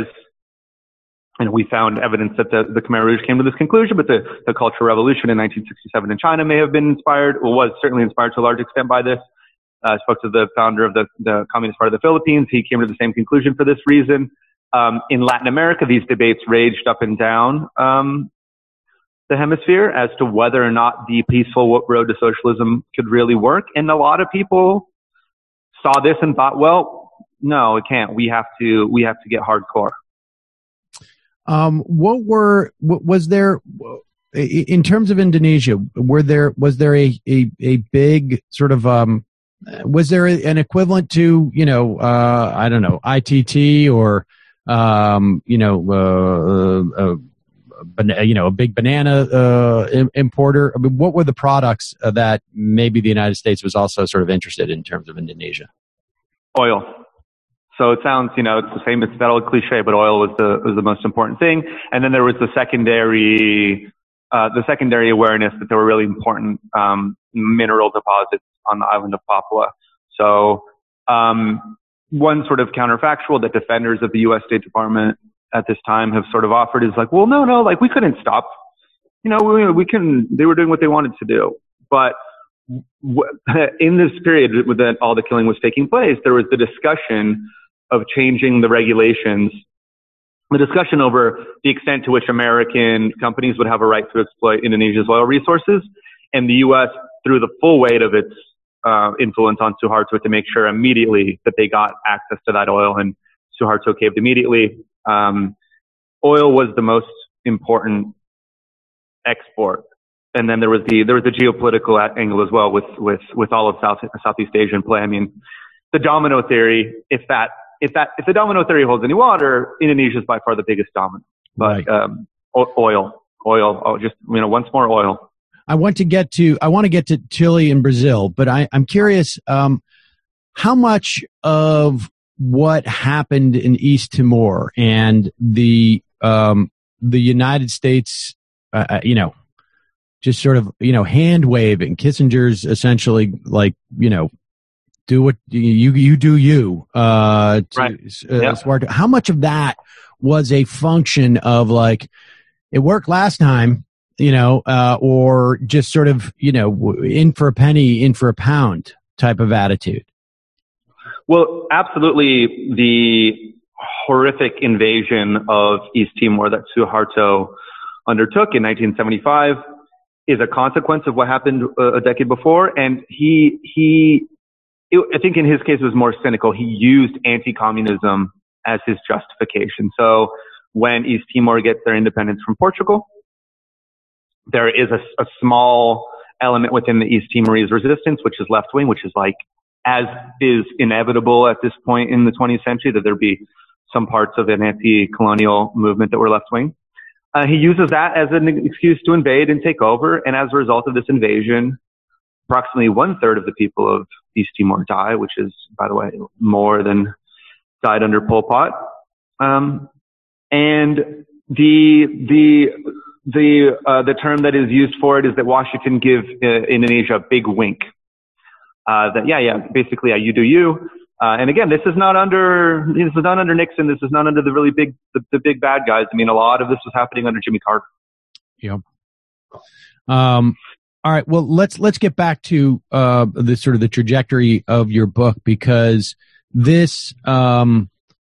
and we found evidence that the, the Khmer Rouge came to this conclusion, but the, the Cultural Revolution in nineteen sixty-seven in China may have been inspired, or was certainly inspired to a large extent by this. Uh, I spoke to the founder of the, the Communist Party of the Philippines. He came to the same conclusion for this reason. Um, in Latin America, these debates raged up and down um, the hemisphere as to whether or not the peaceful road to socialism could really work. And a lot of people saw this and thought, well, no, it can't. We have to, we have to get hardcore. Um, what were, what was there, in terms of Indonesia, were there, was there a, a, a big sort of, um, was there a, an equivalent to, you know, uh, I don't know, I T T or, um, you know, uh, uh, uh, you know, a big banana, uh, importer? I mean, what were the products uh, that maybe the United States was also sort of interested in terms of Indonesia? Oil. So it sounds, you know, it's the same, it's that old cliche, but oil was the, was the most important thing. And then there was the secondary, uh, the secondary awareness that there were really important, um, mineral deposits on the island of Papua. So, um, one sort of counterfactual that defenders of the U S State Department at this time have sort of offered is like, well, no, no, like we couldn't stop, you know, we, we can, they were doing what they wanted to do. But w- in this period when all the killing was taking place, there was the discussion of changing the regulations, the discussion over the extent to which American companies would have a right to exploit Indonesia's oil resources, and the U S threw the full weight of its uh, influence on Suharto to make sure immediately that they got access to that oil, and Suharto caved immediately. Um, oil was the most important export. And then there was the there was the geopolitical angle as well with with with all of South Southeast Asia in play. I mean, the domino theory, if that if that if the domino theory holds any water, Indonesia is by far the biggest domino. But Right. um, o- oil, oil, oh, just you know, once more oil. I want to get to I want to get to Chile and Brazil, but I, I'm curious um, how much of what happened in East Timor and the um, the United States, uh, you know, just sort of you know hand waving. Kissinger's essentially like you know do what you you do you. Uh, to, Right. uh, Yep. Suharto. How much of that was a function of like it worked last time? You know, uh, or just sort of, you know, in for a penny, in for a pound type of attitude. Well, absolutely. The horrific invasion of East Timor that Suharto undertook in nineteen seventy-five is a consequence of what happened a, a decade before. And he, he, it, I think in his case it was more cynical. He used anti-communism as his justification. So when East Timor gets their independence from Portugal, there is a, a small element within the East Timorese resistance, which is left wing, which is like, as is inevitable at this point in the twentieth century, that there be some parts of an anti-colonial movement that were left wing. Uh, he uses that as an excuse to invade and take over. And as a result of this invasion, approximately one third of the people of East Timor die, which is, by the way, more than died under Pol Pot. Um, and the, the, The uh, the term that is used for it is that Washington give uh, Indonesia a big wink. Uh, that yeah yeah basically yeah, you do you. Uh, and again, this is not under this is not under Nixon. This is not under the really big the, the big bad guys. I mean, a lot of this was happening under Jimmy Carter. Yep. Um. All right. Well, let's let's get back to uh the sort of the trajectory of your book, because this um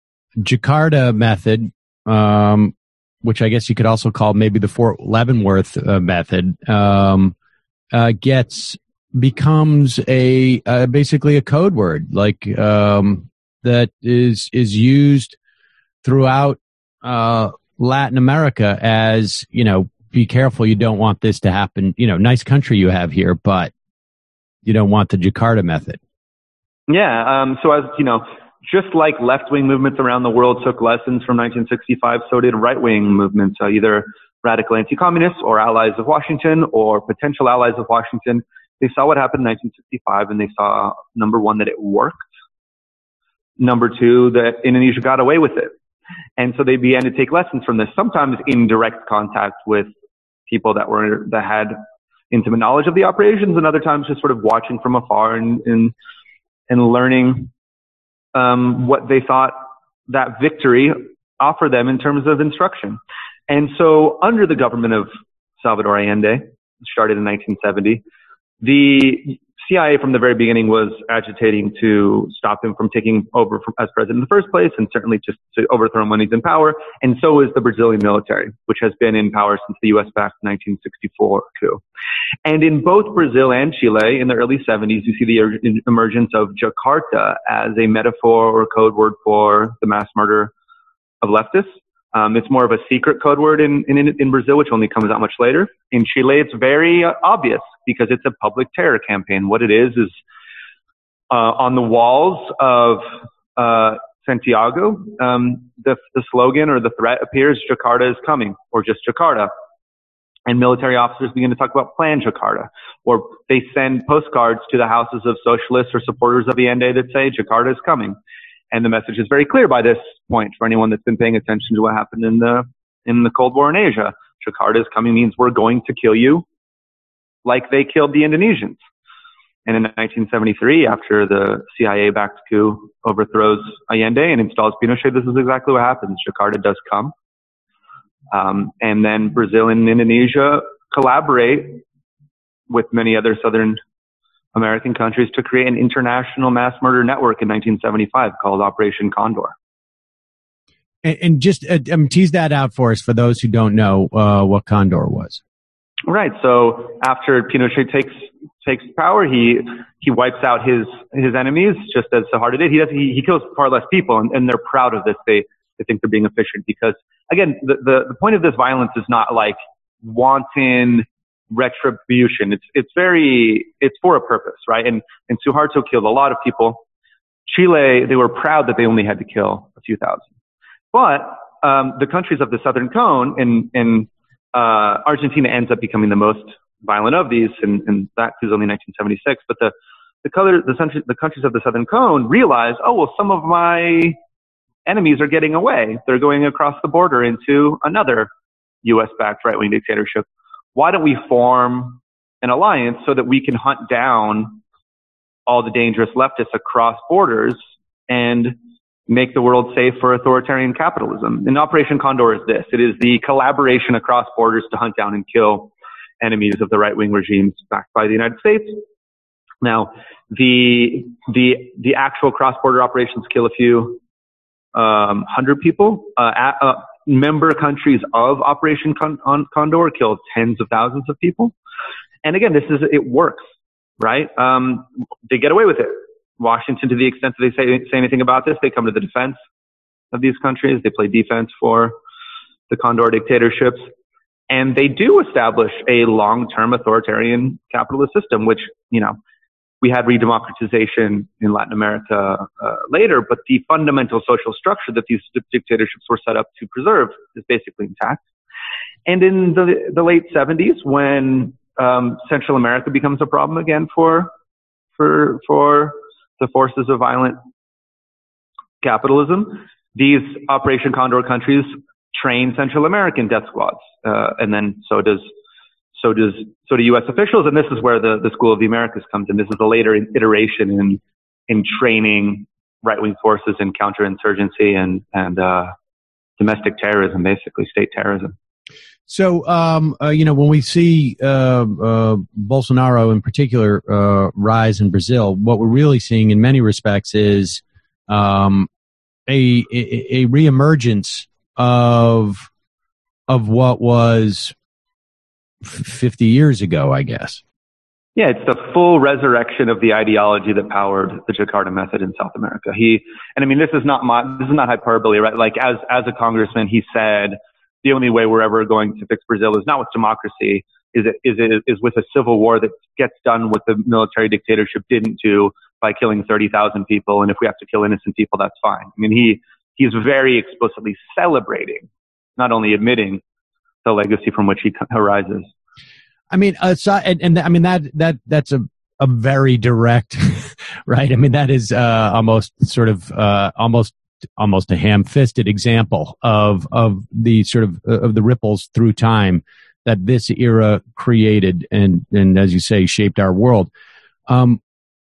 Jakarta method, um. which I guess you could also call maybe the Fort Leavenworth uh, method, um, uh, gets becomes a uh, basically a code word, like um, that is is used throughout uh, Latin America as, you know, be careful, you don't want this to happen. You know, nice country you have here, but you don't want the Jakarta method. Yeah. Um, so as you know. Just like left-wing movements around the world took lessons from nineteen sixty-five, so did right-wing movements, uh, either radical anti-communists or allies of Washington or potential allies of Washington. They saw what happened in nineteen sixty-five, and they saw, number one, that it worked. Number two, that Indonesia got away with it. And so they began to take lessons from this, sometimes in direct contact with people that were that had intimate knowledge of the operations, and other times just sort of watching from afar and and, and learning Um, what they thought that victory offered them in terms of instruction. And so under the government of Salvador Allende, started in nineteen seventy, the C I A from the very beginning was agitating to stop him from taking over from, as president in the first place, and certainly just to overthrow him when he's in power. And so is the Brazilian military, which has been in power since the U S backed nineteen sixty-four coup. And in both Brazil and Chile, in the early seventies, you see the emergence of Jakarta as a metaphor or code word for the mass murder of leftists. Um, it's more of a secret code word in, in, in Brazil, which only comes out much later. In Chile, it's very uh, obvious because it's a public terror campaign. What it is is uh, on the walls of uh, Santiago, um, the, the slogan or the threat appears, Jakarta is coming, or just Jakarta. And military officers begin to talk about Plan Jakarta, or they send postcards to the houses of socialists or supporters of Allende that say Jakarta is coming. And the message is very clear by this point for anyone that's been paying attention to what happened in the in the Cold War in Asia. Jakarta is coming means we're going to kill you like they killed the Indonesians. And in nineteen seventy-three, after the C I A-backed coup overthrows Allende and installs Pinochet, this is exactly what happens. Jakarta does come. Um, and then Brazil and Indonesia collaborate with many other Southern American countries to create an international mass murder network in nineteen seventy-five called Operation Condor. And, and just uh, um, tease that out for us for those who don't know uh, what Condor was. Right. So after Pinochet takes takes power, he he wipes out his his enemies, just as Suharto did. He does he, he kills far less people, and, and they're proud of this. They they think they're being efficient because, again, the, the the point of this violence is not like wanton retribution. It's it's very it's for a purpose, right? And and Suharto killed a lot of people. Chile, they were proud that they only had to kill a few thousand. But um, the countries of the Southern Cone, and, and uh, Argentina ends up becoming the most violent of these, and, and that was only nineteen seventy-six. But the the, color, the, country, the countries of the Southern Cone realize, oh, well, some of my enemies are getting away. They're going across the border into another U S-backed right-wing dictatorship. Why don't we form an alliance so that we can hunt down all the dangerous leftists across borders and make the world safe for authoritarian capitalism? And Operation Condor is this. It is the collaboration across borders to hunt down and kill enemies of the right-wing regimes backed by the United States. Now, the the the actual cross-border operations kill a few um, hundred people. Uh, at, uh, member countries of Operation Con- Condor kill tens of thousands of people. And again, this is it works, right? Um, they get away with it. Washington, to the extent that they say say anything about this, they come to the defense of these countries. They play defense for the Condor dictatorships. And they do establish a long-term authoritarian capitalist system, which, you know, we had redemocratization in Latin America uh, later, but the fundamental social structure that these dictatorships were set up to preserve is basically intact. And in the, the late seventies, when um, Central America becomes a problem again for for for the forces of violent capitalism, these Operation Condor countries train Central American death squads, uh, and then so does so does so do U S officials, and this is where the, the School of the Americas comes in. This is a later iteration in in training right-wing forces in counterinsurgency and and uh, domestic terrorism, basically state terrorism. So, um, uh, you know, when we see uh, uh, Bolsonaro in particular uh, rise in Brazil, what we're really seeing in many respects is um, a, a a reemergence of of what was fifty years ago, I guess. Yeah, it's the full resurrection of the ideology that powered the Jakarta method in South America. He, and I mean, this is not my, this is not hyperbole, right? Like as as a congressman, he said the only way we're ever going to fix Brazil is not with democracy, is it is it is with a civil war that gets done what the military dictatorship didn't do by killing thirty thousand people. And if we have to kill innocent people, that's fine. I mean, he he's very explicitly celebrating, not only admitting the legacy from which he arises. I mean, uh, so, and, and I mean that that that's a a very direct, right? I mean that is uh, almost sort of uh, almost almost a ham-fisted example of of the sort of uh, of the ripples through time that this era created, and and as you say, shaped our world. Um,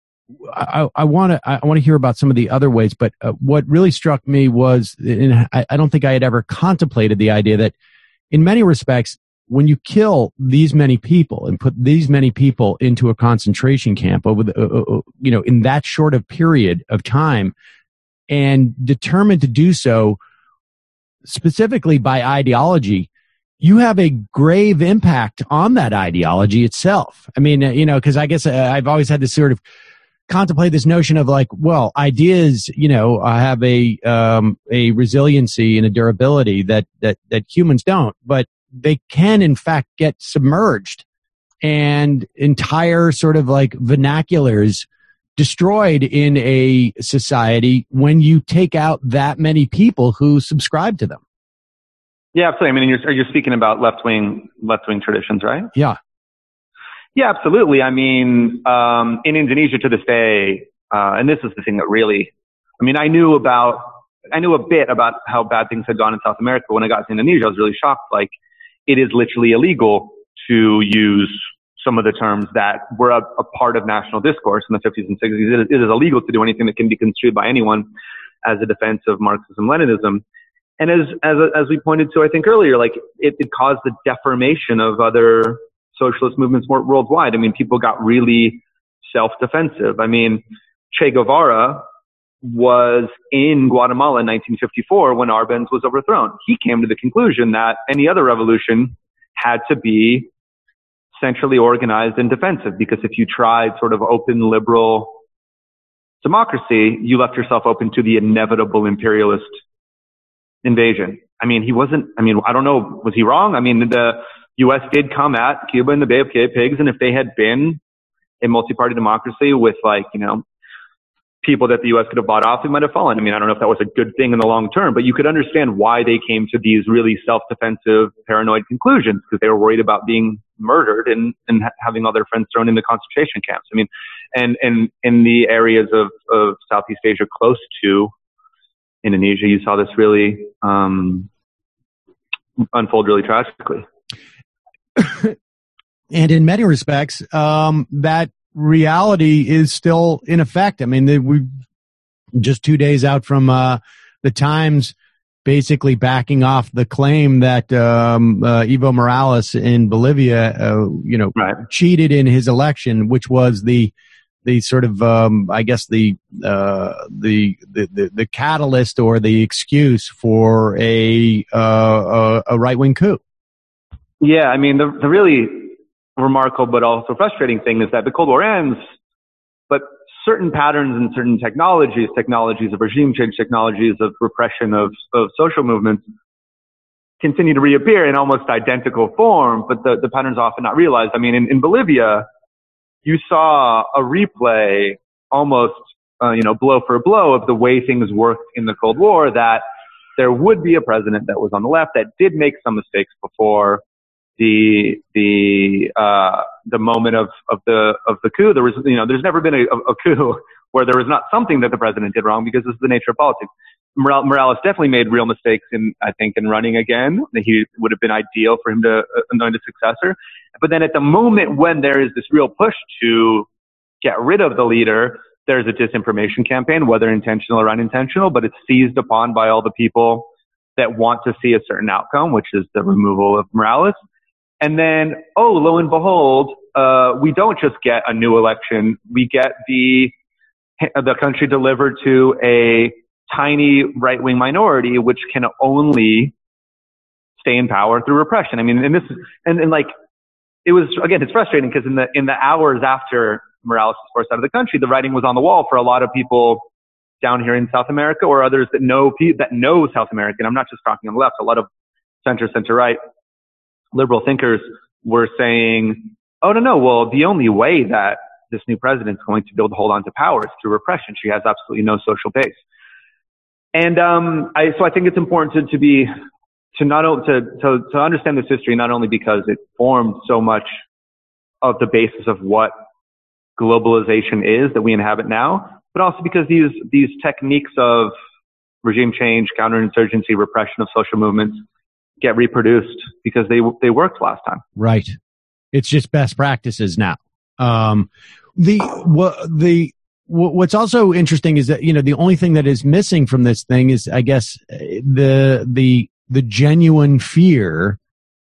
I want to I want to hear about some of the other ways, but uh, what really struck me was, and I, I don't think I had ever contemplated the idea that, in many respects, when you kill these many people and put these many people into a concentration camp over the, uh, uh, you know, in that short of period of time, and determined to do so specifically by ideology, you have a grave impact on that ideology itself. I mean, uh, you know, because I guess uh, I've always had this sort of contemplate this notion of like, well, ideas, you know, have a um, a resiliency and a durability that that that humans don't, but they can in fact get submerged and entire sort of like vernaculars destroyed in a society when you take out that many people who subscribe to them. Yeah, absolutely. I mean, you're you're speaking about left wing left wing traditions, right? Yeah. Yeah, absolutely. I mean, um, in Indonesia to this day, uh, and this is the thing that really, I mean, I knew about, I knew a bit about how bad things had gone in South America. When I got to Indonesia, I was really shocked. Like, it is literally illegal to use some of the terms that were a, a part of national discourse in the fifties and sixties. It is, it is illegal to do anything that can be construed by anyone as a defense of Marxism-Leninism. And as, as, as we pointed to, I think earlier, like, it, it caused the deformation of other socialist movements worldwide. I mean, people got really self-defensive. I mean, Che Guevara was in Guatemala in nineteen fifty-four when Arbenz was overthrown. He came to the conclusion that any other revolution had to be centrally organized and defensive, because if you tried sort of open liberal democracy, you left yourself open to the inevitable imperialist invasion. I mean, he wasn't, I mean, I don't know, was he wrong? I mean, the U S did come at Cuba and the Bay of Pigs, and if they had been a multi-party democracy with like, you know, people that the U S could have bought off, it might have fallen. I mean, I don't know if that was a good thing in the long term, but you could understand why they came to these really self-defensive, paranoid conclusions, because they were worried about being murdered and, and ha- having all their friends thrown into concentration camps. I mean, and, and in the areas of, of Southeast Asia close to Indonesia, you saw this really um, unfold really tragically. And in many respects, um, that reality is still in effect. I mean, they, we just two days out from uh, the Times basically backing off the claim that um, uh, Evo Morales in Bolivia, uh, you know, right. cheated in his election, which was the the sort of, um, I guess, the, uh, the the the the catalyst or the excuse for a uh, a, a right wing coup. Yeah, I mean, the, the really remarkable but also frustrating thing is that the Cold War ends, but certain patterns and certain technologies, technologies of regime change, technologies of repression of, of social movements continue to reappear in almost identical form, but the, the patterns are often not realized. I mean, in, in Bolivia, you saw a replay almost, uh, you know, blow for blow of the way things worked in the Cold War, that there would be a president that was on the left that did make some mistakes before the the uh the moment of of the of the coup. There was, you know, there's never been a, a coup where there was not something that the president did wrong, because this is the nature of politics. Morales definitely made real mistakes in, I think, in running again. He would have been ideal for him to anoint a successor. But then at the moment when there is this real push to get rid of the leader, there's a disinformation campaign, whether intentional or unintentional, but it's seized upon by all the people that want to see a certain outcome, which is the removal of Morales. And then, oh, lo and behold, uh, we don't just get a new election. We get the, the country delivered to a tiny right-wing minority, which can only stay in power through repression. I mean, and this, and, and like, it was, again, it's frustrating because in the, in the hours after Morales was forced out of the country, the writing was on the wall for a lot of people down here in South America, or others that know, that know South American. I'm not just talking on the left. A lot of center, center-right liberal thinkers were saying, oh, no, no, well, the only way that this new president's going to be able to hold on to power is through repression. She has absolutely no social base. And, um, I, so I think it's important to, to be, to not, to, to, to understand this history, not only because it formed so much of the basis of what globalization is that we inhabit now, but also because these, these techniques of regime change, counterinsurgency, repression of social movements get reproduced because they they worked last time. Right. It's just best practices now. Um, the what the what's also interesting is that, you know, the only thing that is missing from this thing is, I guess, the the the genuine fear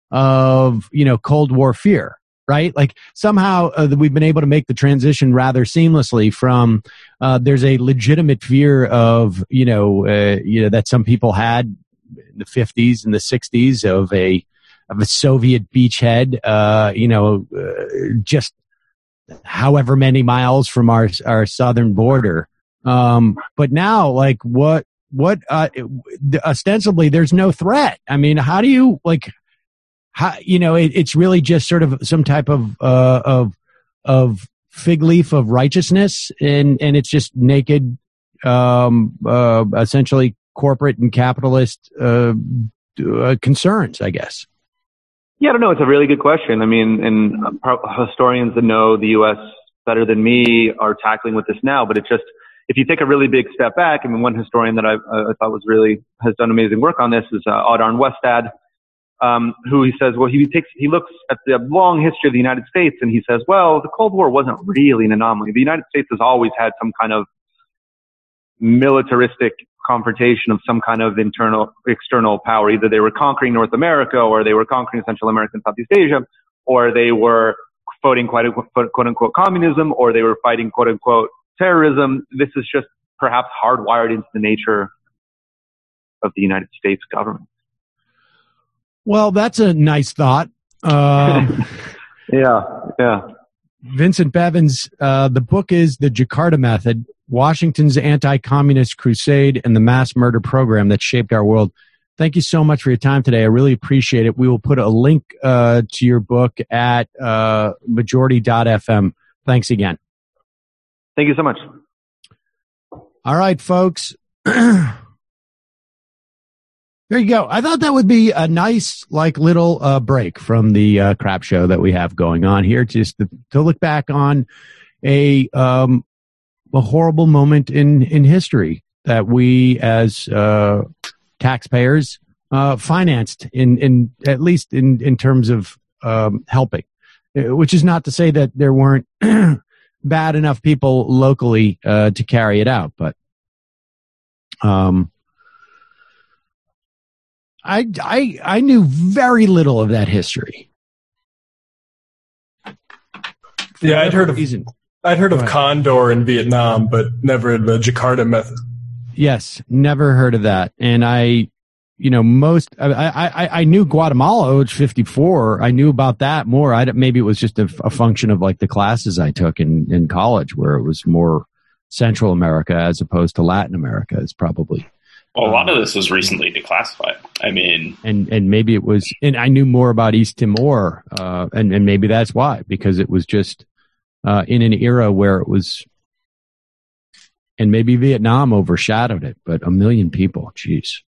of, you know, Cold War fear. Right? Like somehow uh, we've been able to make the transition rather seamlessly from uh, there's a legitimate fear of, you know, uh, you know, that some people had in the fifties and the sixties of a of a Soviet beachhead, uh, you know, uh, just however many miles from our our southern border. Um, but now, like, what what uh, ostensibly there's no threat. I mean, how do you like? How, you know, it, it's really just sort of some type of uh, of of fig leaf of righteousness, and and it's just naked, um, uh, essentially corporate and capitalist uh, uh, concerns, I guess. Yeah, I don't know. It's a really good question. I mean, and historians that know the U S better than me are tackling with this now. But it's just, if you take a really big step back, I mean, one historian that I, I thought was really has done amazing work on this is uh, Odd Arnwestad. Um, who he says, well, he takes, he looks at the long history of the United States and he says, well, the Cold War wasn't really an anomaly. The United States has always had some kind of militaristic confrontation of some kind of internal, external power. Either they were conquering North America, or they were conquering Central America and Southeast Asia, or they were fighting quote unquote, quote unquote communism, or they were fighting quote unquote terrorism. This is just perhaps hardwired into the nature of the United States government. Well, that's a nice thought. Um, yeah, yeah. Vincent Bevins, uh, the book is The Jakarta Method, Washington's Anti-Communist Crusade and the Mass Murder Program That Shaped Our World. thank you so much for your time today. I really appreciate it. We will put a link uh, to your book at uh, majority dot f m. Thanks again. Thank you so much. All right, folks. There you go. I thought that would be a nice, like, little uh, break from the uh, crap show that we have going on here, just to, to look back on a um, a horrible moment in, in history that we, as uh, taxpayers, uh, financed in, in at least in, in terms of um, helping. Which is not to say that there weren't bad enough people locally uh, to carry it out, but um. I, I, I knew very little of that history. Yeah, I'd heard of I'd heard of Condor in Vietnam, but never the Jakarta method. Yes, never heard of that. And I, you know, most I I, I knew Guatemala, which fifty-four. I knew about that more. I maybe it was just a, a function of like the classes I took in in college, where it was more Central America as opposed to Latin America. Is probably. Well, a lot of this was recently declassified. I mean, and and maybe it was, and I knew more about East Timor, uh, and and maybe that's why, because it was just uh, in an era where it was, and maybe Vietnam overshadowed it, but a million people, geez.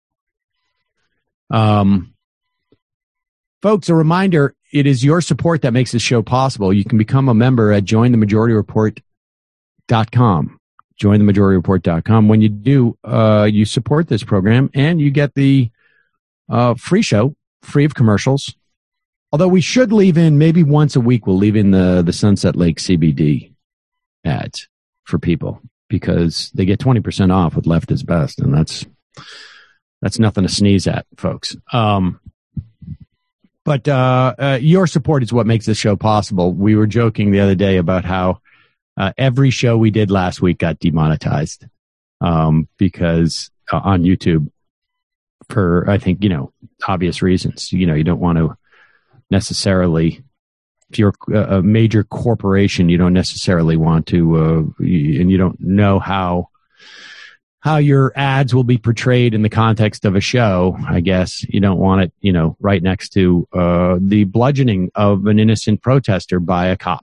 Um, folks, a reminder: it is your support that makes this show possible. You can become a member at join the majority report dot com. join the majority report dot com. When you do, uh, you support this program and you get the uh, free show, free of commercials. Although we should leave in, maybe once a week, we'll leave in the, the Sunset Lake C B D ads for people because they get twenty percent off with Left is Best. And that's, that's nothing to sneeze at, folks. Um, but uh, uh, your support is what makes this show possible. We were joking the other day about how Uh, every show we did last week got demonetized um, because uh, on YouTube for, I think, you know, obvious reasons. You know, you don't want to necessarily, if you're a major corporation, you don't necessarily want to, uh, and you don't know how how your ads will be portrayed in the context of a show. I guess you don't want it, you know, right next to uh, the bludgeoning of an innocent protester by a cop.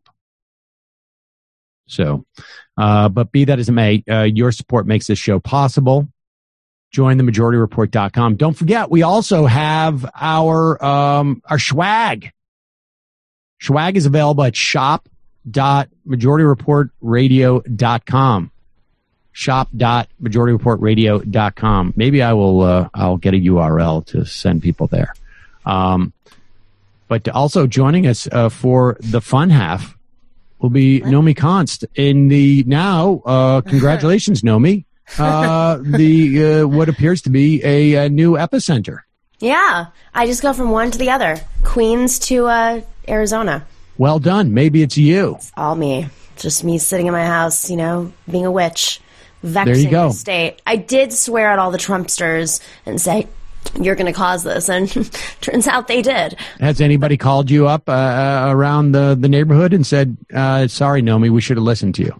So, uh, but be that as it may, uh, your support makes this show possible. join the majority report dot com. Don't forget, we also have our, um, our swag. Swag is available at shop dot majority report radio dot com. shop dot majority report radio dot com. Maybe I will, uh, I'll get a U R L to send people there. Um, but also joining us, uh, for the fun half will be Nomi Konst in the now, uh, congratulations, Nomi, uh, the, uh, what appears to be a, a new epicenter. Yeah. I just go from one to the other. Queens to, uh, Arizona. Well done. Maybe it's you. It's all me. Just me sitting in my house, you know, being a witch, vexing there you go. the state. I did swear at all the Trumpsters and say, you're going to cause this, and turns out they did. Has anybody called you up uh, around the, the neighborhood and said, uh, sorry, Nomi, we should have listened to you?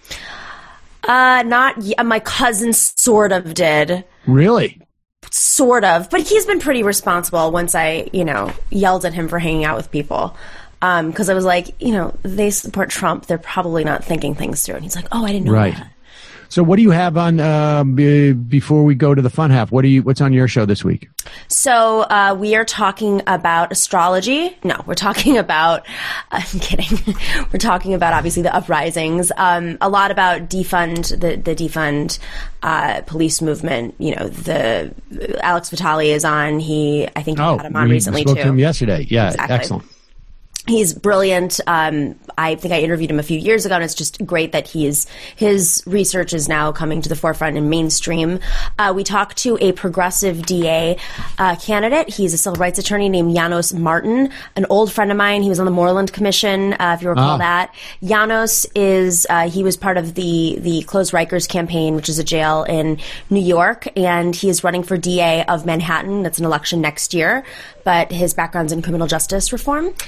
Uh, not yet. My cousin sort of did. Really? Sort of. But he's been pretty responsible once I, you know, yelled at him for hanging out with people. Um, because I was like, you know, they support Trump. They're probably not thinking things through. And he's like, oh, I didn't know right. that. So what do you have on, uh, b- before we go to the fun half, what do you, what's on your show this week? So, uh, we are talking about astrology. No, we're talking about, I'm kidding. We're talking about obviously the uprisings, um, a lot about defund, the, the defund, uh, police movement. You know, the, Alex Vitale is on. He, I think he oh, had him on we recently spoke too. to him yesterday. Yeah. Exactly. Excellent. He's brilliant. Um, I think I interviewed him a few years ago, and it's just great that he's his research is now coming to the forefront and mainstream. Uh, we talked to a progressive D A uh, candidate. He's a civil rights attorney named Janos Martin, an old friend of mine. He was on the Moreland Commission, uh, if you recall oh. that. Janos is uh, he was part of the the Close Rikers campaign, which is a jail in New York, and he is running for D A of Manhattan. That's an election next year, but his background's in criminal justice reform. And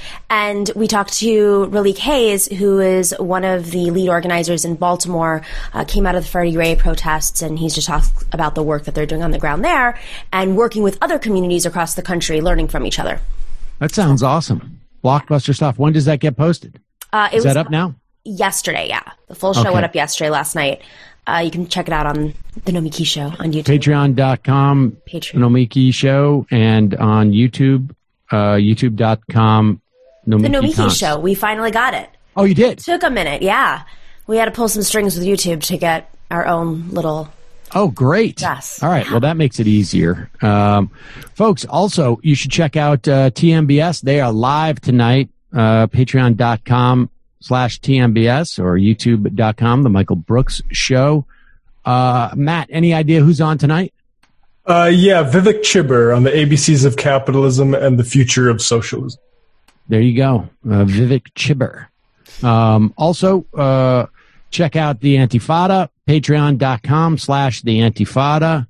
And we talked to Raleek Hayes, who is one of the lead organizers in Baltimore, uh, came out of the Freddie Gray protests, and he's just talked about the work that they're doing on the ground there and working with other communities across the country, learning from each other. That sounds awesome. Blockbuster stuff. When does that get posted? Uh, it is was that up now? Yesterday, yeah. The full show Okay. went up yesterday, last night. Uh, you can check it out on the Nomiki Show on YouTube. Patreon dot com, Patreon. Nomiki Show, and on YouTube, uh, YouTube dot com, Nomiki The Nomiki Cons. Show. We finally got it. Oh, you did? Took a minute, yeah. We had to pull some strings with YouTube to get our own little... Oh, great. Yes. All right. Well, that makes it easier. Um, folks, also, you should check out uh, T M B S. They are live tonight, uh, patreon dot com slash T M B S or YouTube dot com, The Michael Brooks Show. Uh, Matt, any idea who's on tonight? Uh, yeah, Vivek Chibber on the A B Cs of Capitalism and the Future of Socialism. There you go. Uh, Vivek Chibber. Um, also, uh, check out The Antifada, patreon dot com slash The Antifada.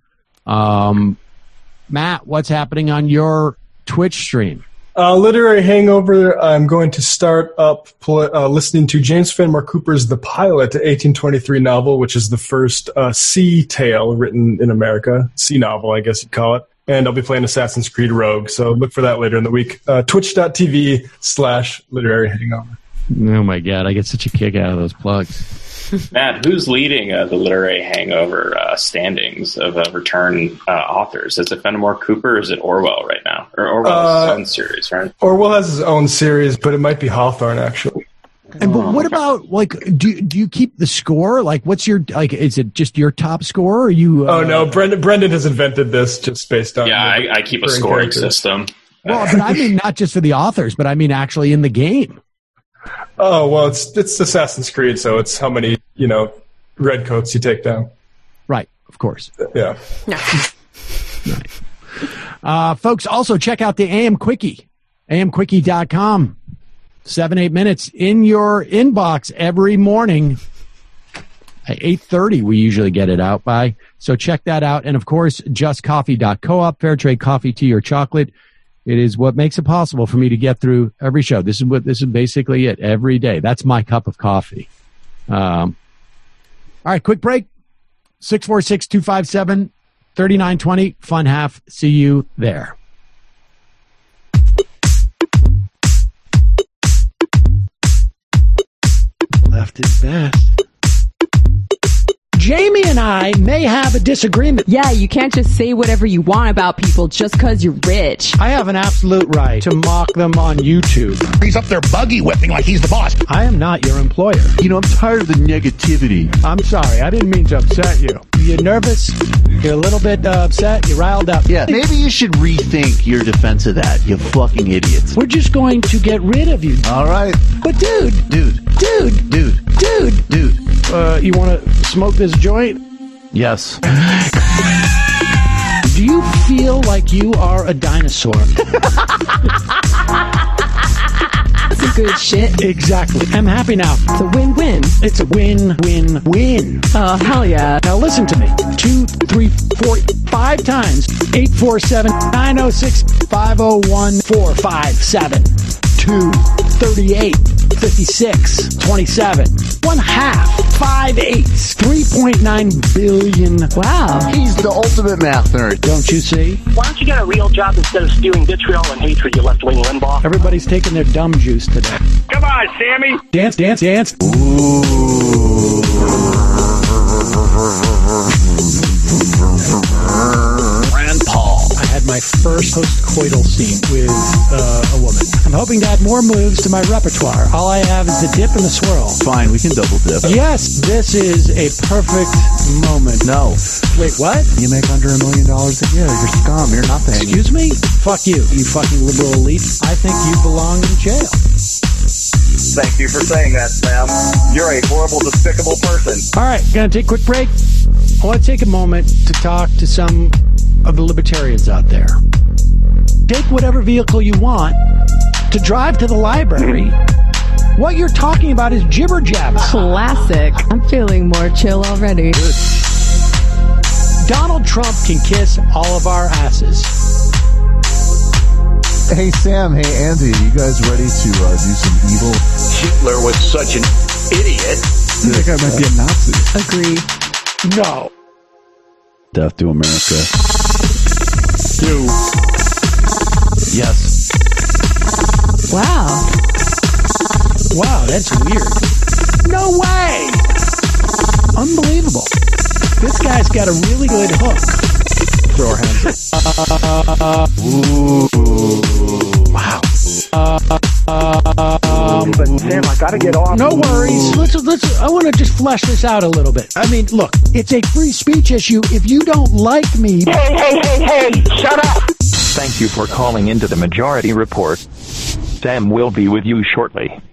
Um, Matt, what's happening on your Twitch stream? Uh, Literary Hangover, I'm going to start up pl- uh, listening to James Fenimore Cooper's The Pilot, the eighteen twenty-three novel, which is the first uh, sea tale written in America. Sea novel, I guess you'd call it. And I'll be playing Assassin's Creed Rogue, so look for that later in the week. Uh, twitch dot t v slash Literary Hangover. Oh, my God. I get such a kick out of those plugs. Matt, who's leading uh, the Literary Hangover uh, standings of uh, return uh, authors? Is it Fenimore Cooper or is it Orwell right now? Or Orwell's Uh, own series, right? Orwell has his own series, but it might be Hawthorne, actually. And but what about like do do you keep the score? Like, what's your like? Is it just your top score? Or you? Uh, Oh, no, Brendan, Brendan has invented this just based on... Yeah, I, I keep a recurring scoring characters. system. Well, but I mean not just for the authors, but I mean actually in the game. Oh, well, it's it's Assassin's Creed, so it's how many, you know, redcoats you take down. Right, of course. Yeah. Right. Uh, folks, also check out the A M Quickie, A M quickie dot com. Seven, eight minutes in your inbox every morning. At eight thirty, we usually get it out by. So check that out. And, of course, just coffee dot coop, fair trade coffee, tea, or chocolate. It is what makes it possible for me to get through every show. This is what this is basically it every day. That's my cup of coffee. Um, all right, quick break. six four six, two five seven, three nine two zero. Fun half. See you there. Left is best. Jamie and I may have a disagreement. Yeah, you can't just say whatever you want about people just because you're rich. I have an absolute right to mock them on YouTube. He's up there buggy whipping like he's the boss. I am not your employer. You know, I'm tired of the negativity. I'm sorry. I didn't mean to upset you. You're nervous? You're a little bit uh, upset? You're riled up? Yeah, maybe you should rethink your defense of that, you fucking idiots. We're just going to get rid of you. All right. But dude, Dude. dude, Dude. dude, Dude. uh, you want to smoke this joint? Yes. Do you feel like you are a dinosaur? That's some good shit. Exactly. I'm happy now. It's a win-win. It's a win, win, win. Oh, hell yeah. Now listen to me. Two, three, four, five times. Eight, four, seven, nine, oh, six, five, oh, one, four, five, seven, two, thirty-eight, fifty-six, twenty-seven, one half, five eighths, three point nine billion. Wow. He's the ultimate math nerd. Don't you see? Why don't you get a real job instead of spewing vitriol and hatred, you left-wing Limbaugh? Everybody's taking their dumb juice today. Come on, Sammy! Dance, dance, dance. Ooh. Rand Paul. I had my first post-coital scene with uh, a woman. I'm hoping to add more moves to my repertoire. All I have is the dip and the swirl. Fine, we can double dip. Yes, this is a perfect moment. No. Wait, what? You make under a million dollars a year. You're scum. You're nothing. Excuse me? Fuck you, you fucking liberal elite. I think you belong in jail. Thank you for saying that, Sam. You're a horrible, despicable person. All right, gonna take a quick break. I want to take a moment to talk to some of the libertarians out there. Take whatever vehicle you want to drive to the library. What you're talking about is jibber jabber. Classic. I'm feeling more chill already. Good. Donald Trump can kiss all of our asses. Hey, Sam. Hey, Andy. You guys ready to uh, do some evil? Hitler was such an idiot. That guy might be a Nazi. Agree. No. Death to America. Do. Yes. Wow. Wow, that's weird. No way! Unbelievable. This guy's got a really good hook. Throw our hands up. Ooh. Wow. Um, but Sam, I gotta get off. No worries. Let's, let's, I want to just flesh this out a little bit. I mean, look, it's a free speech issue. If you don't like me... Hey, hey, hey, hey, shut up! Thank you for calling into the Majority Report. Sam will be with you shortly.